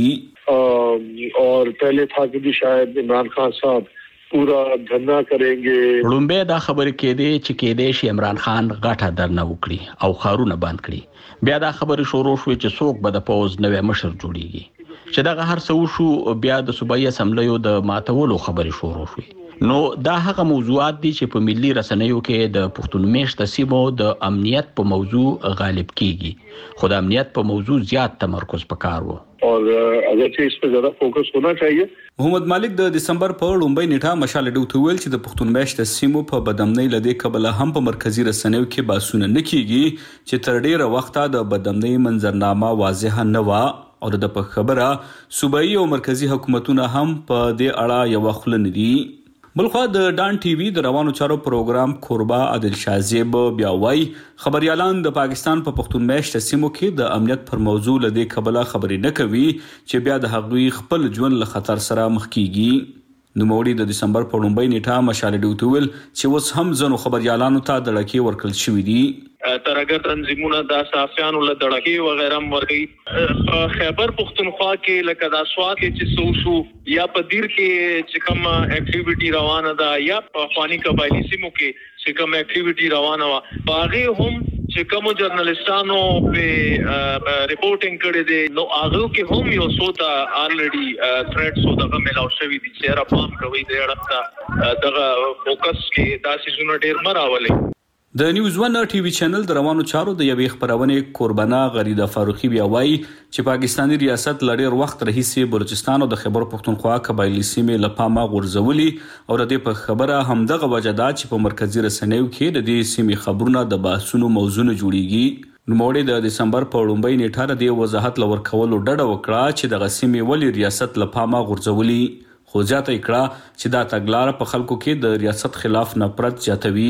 جوړيږي اور پہلے تھا کہ شاید عمران خان صاحب پورا دھرنا کریں گے. لومبه دا خبر کې دی چې کې دی شي عمران خان غاټه درنه وکړي او خارونه باندې کړي. بیا دا خبر شروع شو چې څوک به د پوز نوې مشر جوړیږي چې دا هر څه وشو. بیا د صوبایي اسمبلیو د ماتولو خبرې شروع شوې. نو دا هغه موضوعات دي چې په ملي رسنیو کې د پښتون میشت سیمو د امنیت په موضوع غالب کیږي. خو د امنیت په موضوع زیات تمرکز پکار وو اور اگر چې اس په زیاده فوکس ہونا چاہیے. محمد مالک د دسمبر په لومبۍ نیټه مشال ډیو ته ویل چې د پښتون میشت سیمو په بدامنۍ لدې قبل هم په مرکزی رسنیو کې باسونه نکېږي چې تر ډیره وخته د بدامنۍ منظرنامه واضح نه و او د په خبره صوبایي او مرکزی حکومتونه هم په دې اړه یو خل نه دي. بلخوا د ډان ټي وي د روانو چارو پروګرام کوربا عادل شازیب بیا وای خبريالان د پاکستان په پښتون میشت سیمو کې د امنیت پر موضوع لدې قبله خبرې نه کوي چې بیا د هغوی خپل ژوند له خطر سره مخ کیږي. نو موړي د دسمبر په لومبۍ نیټه مشال ډیو ته ویل چې اوس هم ځنو خبريالانو ته د لکې ورکل شوې دي. ترګر تنظیمونه د صحافیانو له دړکی و غیره مرګي خیبر پختونخوا کې لکه د اسوات کې چې سو شو یا په دیر کې چې کوم اکټیویټي روانه ده یا په خواني قبایلی سیمو کې چې کوم اکټیویټي روانه وا باغې هم چې کوم جرنالستانو په ریپورټینګ کړي دي نو هغه کې هم یو سوتا الریډي تھریټس او دغه ملاو شوی دي چې را پام کوي د اړه دغه فوکس کې تاسو زونه ډیر مراولې. د نیوز ون ټي وي چینل د روانو چارو د یوې خبرونې قربانه غریده فاروقي بیا وایي چې پاکستاني ریاست لړیر وخت راهیسې بلوچستان او د خیبر پښتونخوا قبایلی سیمې له پامه غورځولي او د دې په خبره همدغه وجه ده چې په مرکزي رسنیو کې د دې سیمې خبرونه د بحثونو موضوع جوړیږي. نوموړي د دسمبر په لومړۍ نیټه د وضاحت لور کولو ډډه وکړه چې د سیمې ولې ریاست له پامه غورځولي، خو زیاته کړه چې دا تګلاره په خلکو کې د ریاست خلاف نفرت زیاتوي.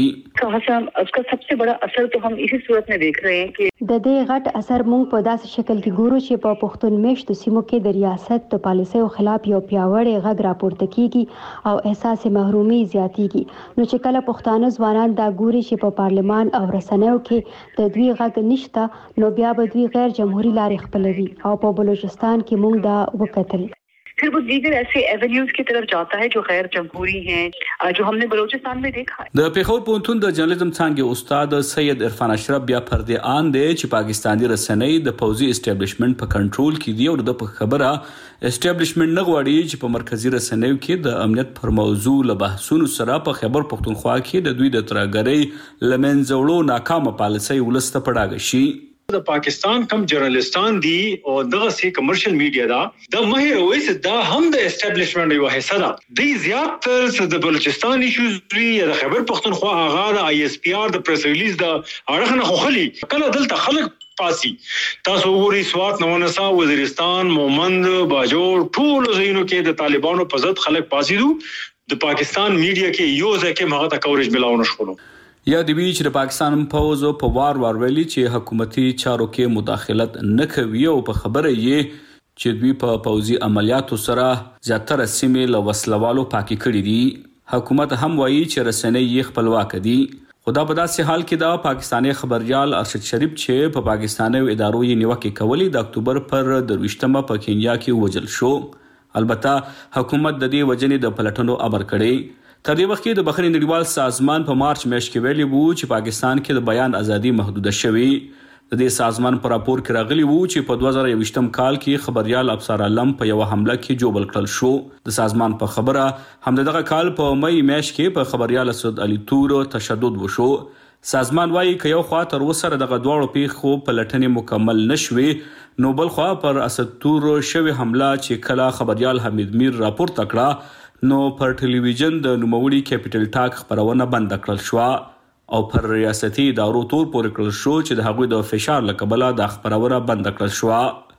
उसका सबसे बड़ा असर तो हम इसी सूरत में देख रहे हैं कि د دې غټ اثر مونږ په داسې شکل کې ګورو چې په پښتون میشتو سیمو کې د ریاست د پالیسیو خلاف یو پیاوړی غږ راپورته کیږي او احساس محرومي زیاتیږي. نو چې کله پښتانه ځوانان دا ګوري چې په پارلمان او رسنیو کې د دوی غږ نشته نو بیا به دوی غیر جمهوریت لارې خپلوي او په بلوچستان کې مونږ دا وکتل. फिर वो दीगर ऐसे एवेन्यूज की तरफ जाता है जो गैर जमहूरी हैं जो हमने बलूचिस्तान में देखा है. د پیښور پوهنتون د جرنالیزم څانګې استاد سید عرفان اشرف بیا پردې آن دی چې پاکستاني رسنۍ د پوځي اسټابلیشمنت په کنټرول کې دی او د په خبره اسټابلیشمنت نه غواړي چې په مرکزي رسنیو کې د امنیت پر موضوع له بحثونو سره په خیبر پښتونخوا کې د دوی د ترګرۍ لمنځوړو ناکامه پالیسۍ ولسته پړاګ شي. د پاکستان کم جرنالستان دي او دغه سي کمرشل میډیا دا د مهر وایس دا هم د اسټابلیشمنت یو حصہ ده. د زیات تر د بلوچستان ایشوز یا د خیبر پښتونخوا هغه د آی اس پی آر د پریس ریلیز د اړه نه خوخلي کله دلته خلک پاسي تاسو وګورئ سوات نونسا وزیرستان مومند باجوړ ټول زینو کې د طالبانو په ضد خلک پاسي دي. د پاکستان میډیا کې یو ځکه هغه ته کوریج ملاونه شول. یا د وی چې د پاکستان پوز په وار وار ویلي چې حکومتي چارو کې مداخلت نه کوي او په خبره یې چې دوی په پوزي عملیاتو سره زیاتره سیمې له وسلوالو پاکي کړي دي. حکومت هم وایي چې رسنۍ یې خپلواک دي. خدا په داسې حال کې دا پاکستاني خبريال ارشد شریف چې په پاکستاني ادارو یې نیوکه کوي د اکتوبر پر درويشتمه په کینیا کې وژل شو. البته حکومت د دې وجنې د پلټنو امر کړی. تر دې وخت کې د بخښنې نړیوال سازمان په مارچ میاشت کې ویلي وو چې پاکستان کې د بیان ازادي محدوده شوې. د دې سازمان په راپور کې راغلي وو چې په دوه زره یوویشتم کال کې خبريال افسر علم په یو حمله کې جوبل کړل شو. د سازمان په خبره همدغه کال په مې میاشت کې په خبريال اسد علي تور تشدد وشو. سازمان وايي که یو خوا تر وسره دغه دواړو پیښو په لټنې مکمل نشوي نو بل خوا پر اسد تور شوی حمله چې کله خبريال حمید میر راپور تکړه نو پر ټلویزیون د نوموړي کیپټل ټاک خبرونه بند کړل شو او پر ریاستي ادارو تور پورې کړل شو چې د هغوی د فشار له کبله د خبرونه بند کړل شو.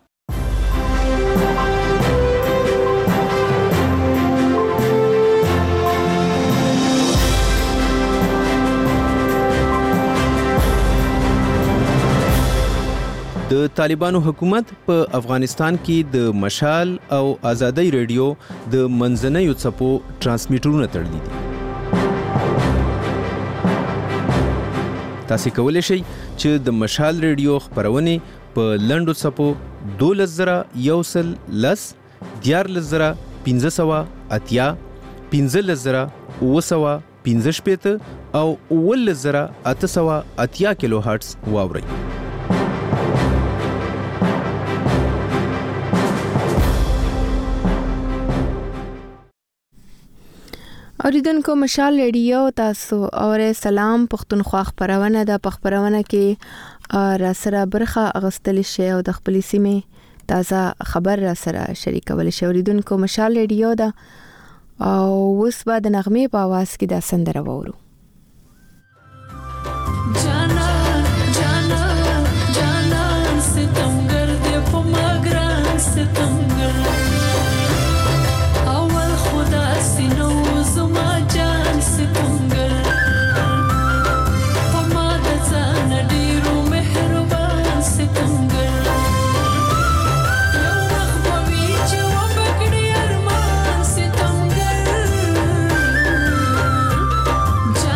د طالبانو حکومت په افغانستان کې د مشال او آزادۍ رادیو د منځنیو څپو ترانسمیټرونه تړلي دي. تاسو کولی شئ چې د مشال رادیو خبرونه په لنډو څپو دولس زره یو سل لس دیارلس زره پنځه سوه اتیا پنځلس زره اوه سوه پنځه شپېته او اوولس زره اته سوه اتیا کیلو هرټز واورئ. اوریدونکو مشال ریډیو تاسو اور سلام پښتونخوا خبرونه د خبرونه کې را سره برخه اغستل شي او د خپل سیمه تازه خبر را سره شریکول شي. اوریدونکو مشال ریډیو دا او اوس به د نغمه په आवाज کې د سندره وورو. Just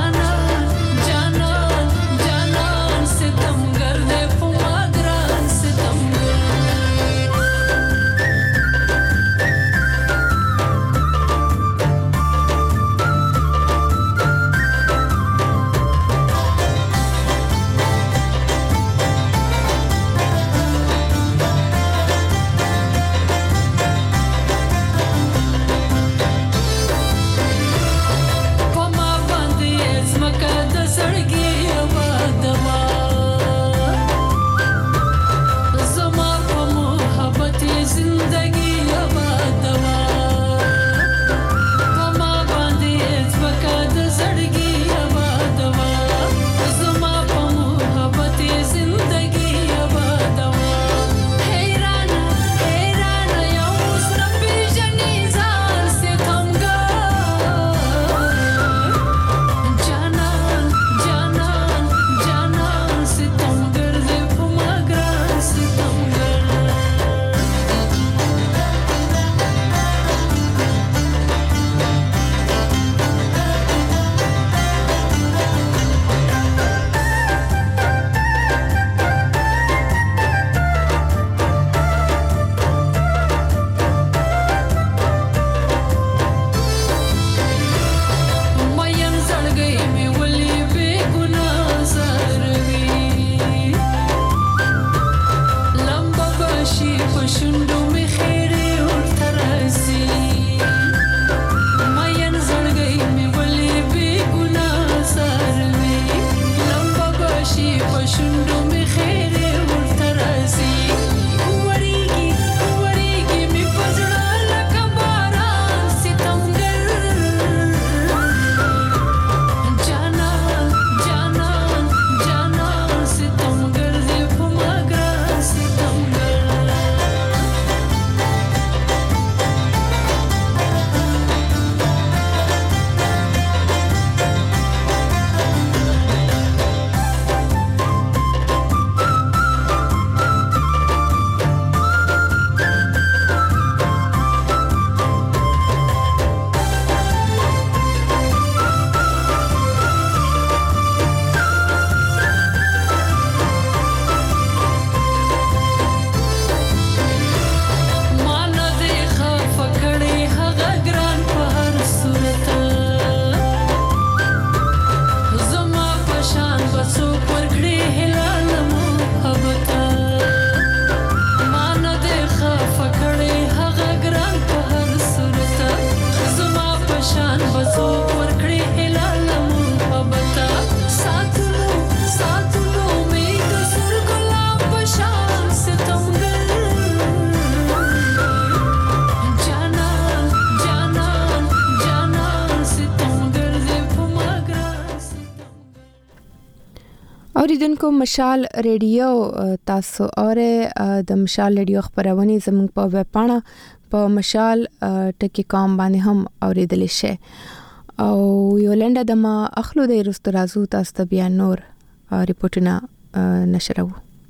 اوریدونکو مشال ریډیو تاسو اوره د مشال ریډیو خبرونه زموږ په ویب پاڼه په مشال ټکی کام باندې هم اوریدل شي او یو لنډه د ما اخلو د رستو رازو تاسو ته بیا نور ریپورتونه نشرو.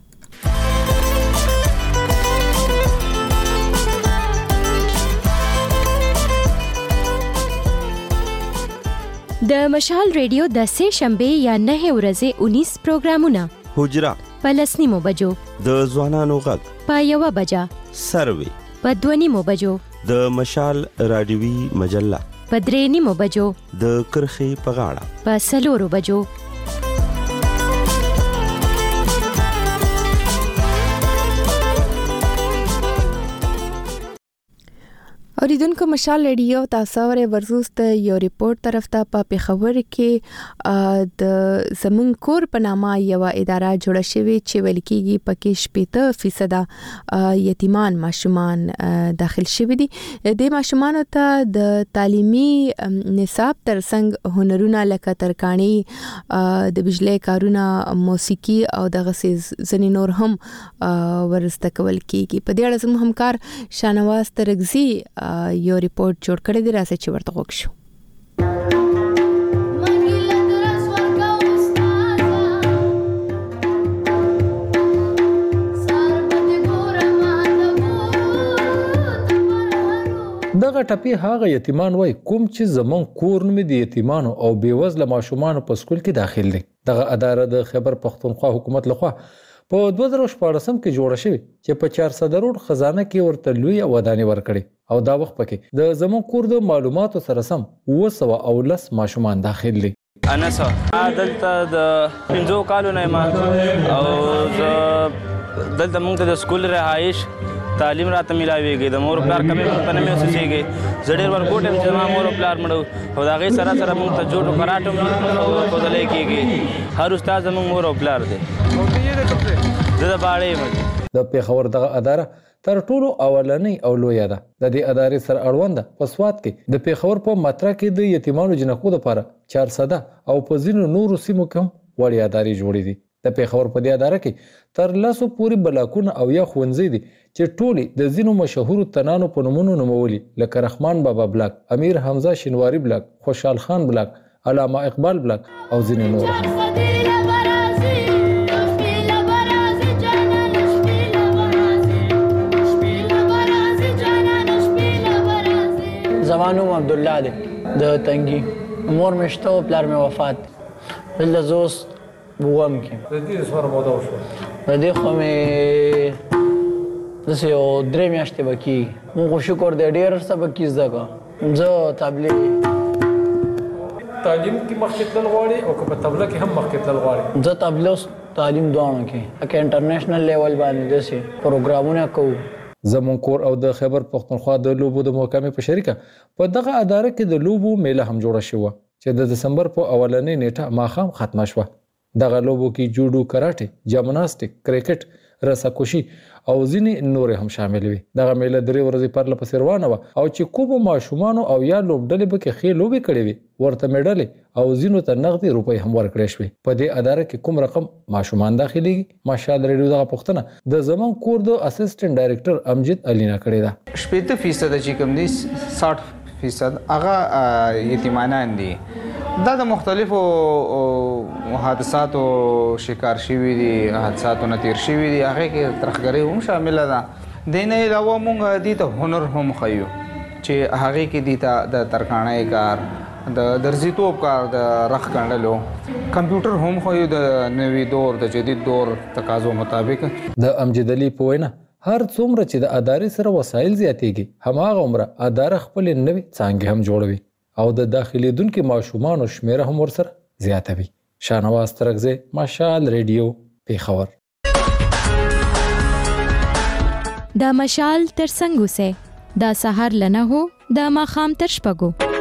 د مشال ریډیو د سه شنبه یا نه ورځې انیس پروګرامونه حجره په لسنیمو بجو د ځوانانو غږ په یو بجا سروي په دونیمو بجو د مشال رادیوي مجله په درېنیمو بجو د کرخي په غاړه په سلورو بجو اوریدونکو مشال ریډیو تاسو ورې ورزوست یو ریپورت طرف ته په پیښور کې د زمون کور په نامه یو اداره جوړه شوې چې ویل کېږي پکې شپږ فیصد یتیمان ماشومان داخل شوي دي. د ماشومانو ته د تعلیمي نصاب ترڅنګ هنرونه لکه ترکاڼي د بجلی کارونه موسیقي او دغه ځینې نور هم ورسته کول کېږي. په دې اړه زموږ همکار شانواز ترغزي یو ریپورت جوړ کړی دی راځي چې ورته وګورئ. دغه ټپی هغه یتیمان وای کوم چې زمون کور نوم دی یتیمانو او بیوزله ماشومان په سکول کې داخل دي. دغه اداره د خیبر پختونخوا حکومت لخوا په دوه زره شپاړسم کې جوړه شوې چې په چار سده روډ خزانه کې ورته لوی ودانۍ ورکړي او دا وخت پکې د زمون کور د معلوماتو سره سم اوه سوه او لس ماشومان داخل دي. انس دلته د پنځو کالو نه ما او دلته موږ ته د سکول رهایش تعلیم راته ملاويږي د مور پلار کمې موږ ته نه محسوسېږي. زه ډېر ورکوټ یم چې زما مور پلار مړه او د هغې سره سره موږ ته جوړ کراټ هم ښودلی کېږي. هر استاد زموږ مور او پلار دی. زه د باړې یم. د پیښور دغه اداره تر ټولو اولنۍ او لویه ده. د دې ادارې سره اړونده په سوات کې د پیښور په مطرح کې د یتیمانو جنکو لپاره چار سده او په ځینو نورو سیمو کې هم وړې ادارې جوړې دي. د پیښور په دې اداره کې تر لسو پورې بلاکونه او یا ښوونځي دي چې ټولې د ځینو مشهورو تنانو په نومونو نومولي لکه رحمان بابا بلاک، امیر حمزه شینواری بلاک، خوشحال خان بلاک، علامه اقبال بلاک او ځینې نور هم. زمانوم عبدالله دی د تنګي مور مشته او پلار مې وفات بل د زوس بوغم کې د دې سره موده وشو د دې خو مې داسې یو درې میاشتې به کېږي. مونږ شکر دی ډېر څه به کې زده کړه. زه تبلیغ تعلیم کې مخکې تلل غواړي او که په تبلیغ کې هم مخکې تلل غواړي؟ زه تبلیغ تعلیم دواړو کې لکه انټرنیشنل لیول باندې داسې پروګرامونه کوو. زمون کور او د خیبر پختونخوا د لوبو د محکمې په شریکه په دغه اداره کې د لوبو میله هم جوړه شوه چې د دسمبر په اولنۍ نیټه ماښام ختمه شوه. دغه لوبو کې جوډو، کراټې، جمناستیک، کرکټ، رساکشي او ځینې نورې هم شامل وي. دغه میله درې ورځې پرله پسې روانه وه او چې کومو ماشومانو او یا لوبډلې پکې ښې لوبې کړې وي ورته میډلې او ځینو ته نغدي روپۍ هم ورکړې شوې. په دې اداره کې کوم رقم ماشومان داخليږي؟ ماشال ریډیو دغه پوښتنه د زمون کور د اسسټنټ ډایرکټر امجد علي نه کړې ده. شپږ فیصد چې کوم دي شصت فیصد هغه یتیمانان دي. دا د مختلفو حادثاتو شکار شوي دي، حادثاتو نه تیر شوي دي، هغې کې ترخګرۍ هم شامله ده. دې نه علاوه موږ دې ته هنر هم ښیو چې هغې کې دې ته د ترکاڼۍ کار، د درزیتوب کار، د رخ ګنډلو، کمپیوټر هم ښیو د نوي دور د جدید دور تقاضو مطابق. د امجد علي په وینا هر څومره چې د ادارې سره وسایل زیاتېږي هماغه عمره اداره خپلې نوې څانګې هم جوړوي او د داخليدونکو ماشومانو شمیره هم ورسره زیاتوي. شانواز ترغزي، مشال ریډیو، پیښور. د مشال تر څنګ اوسه د سحر لنه هو د ماخام تر شپږو.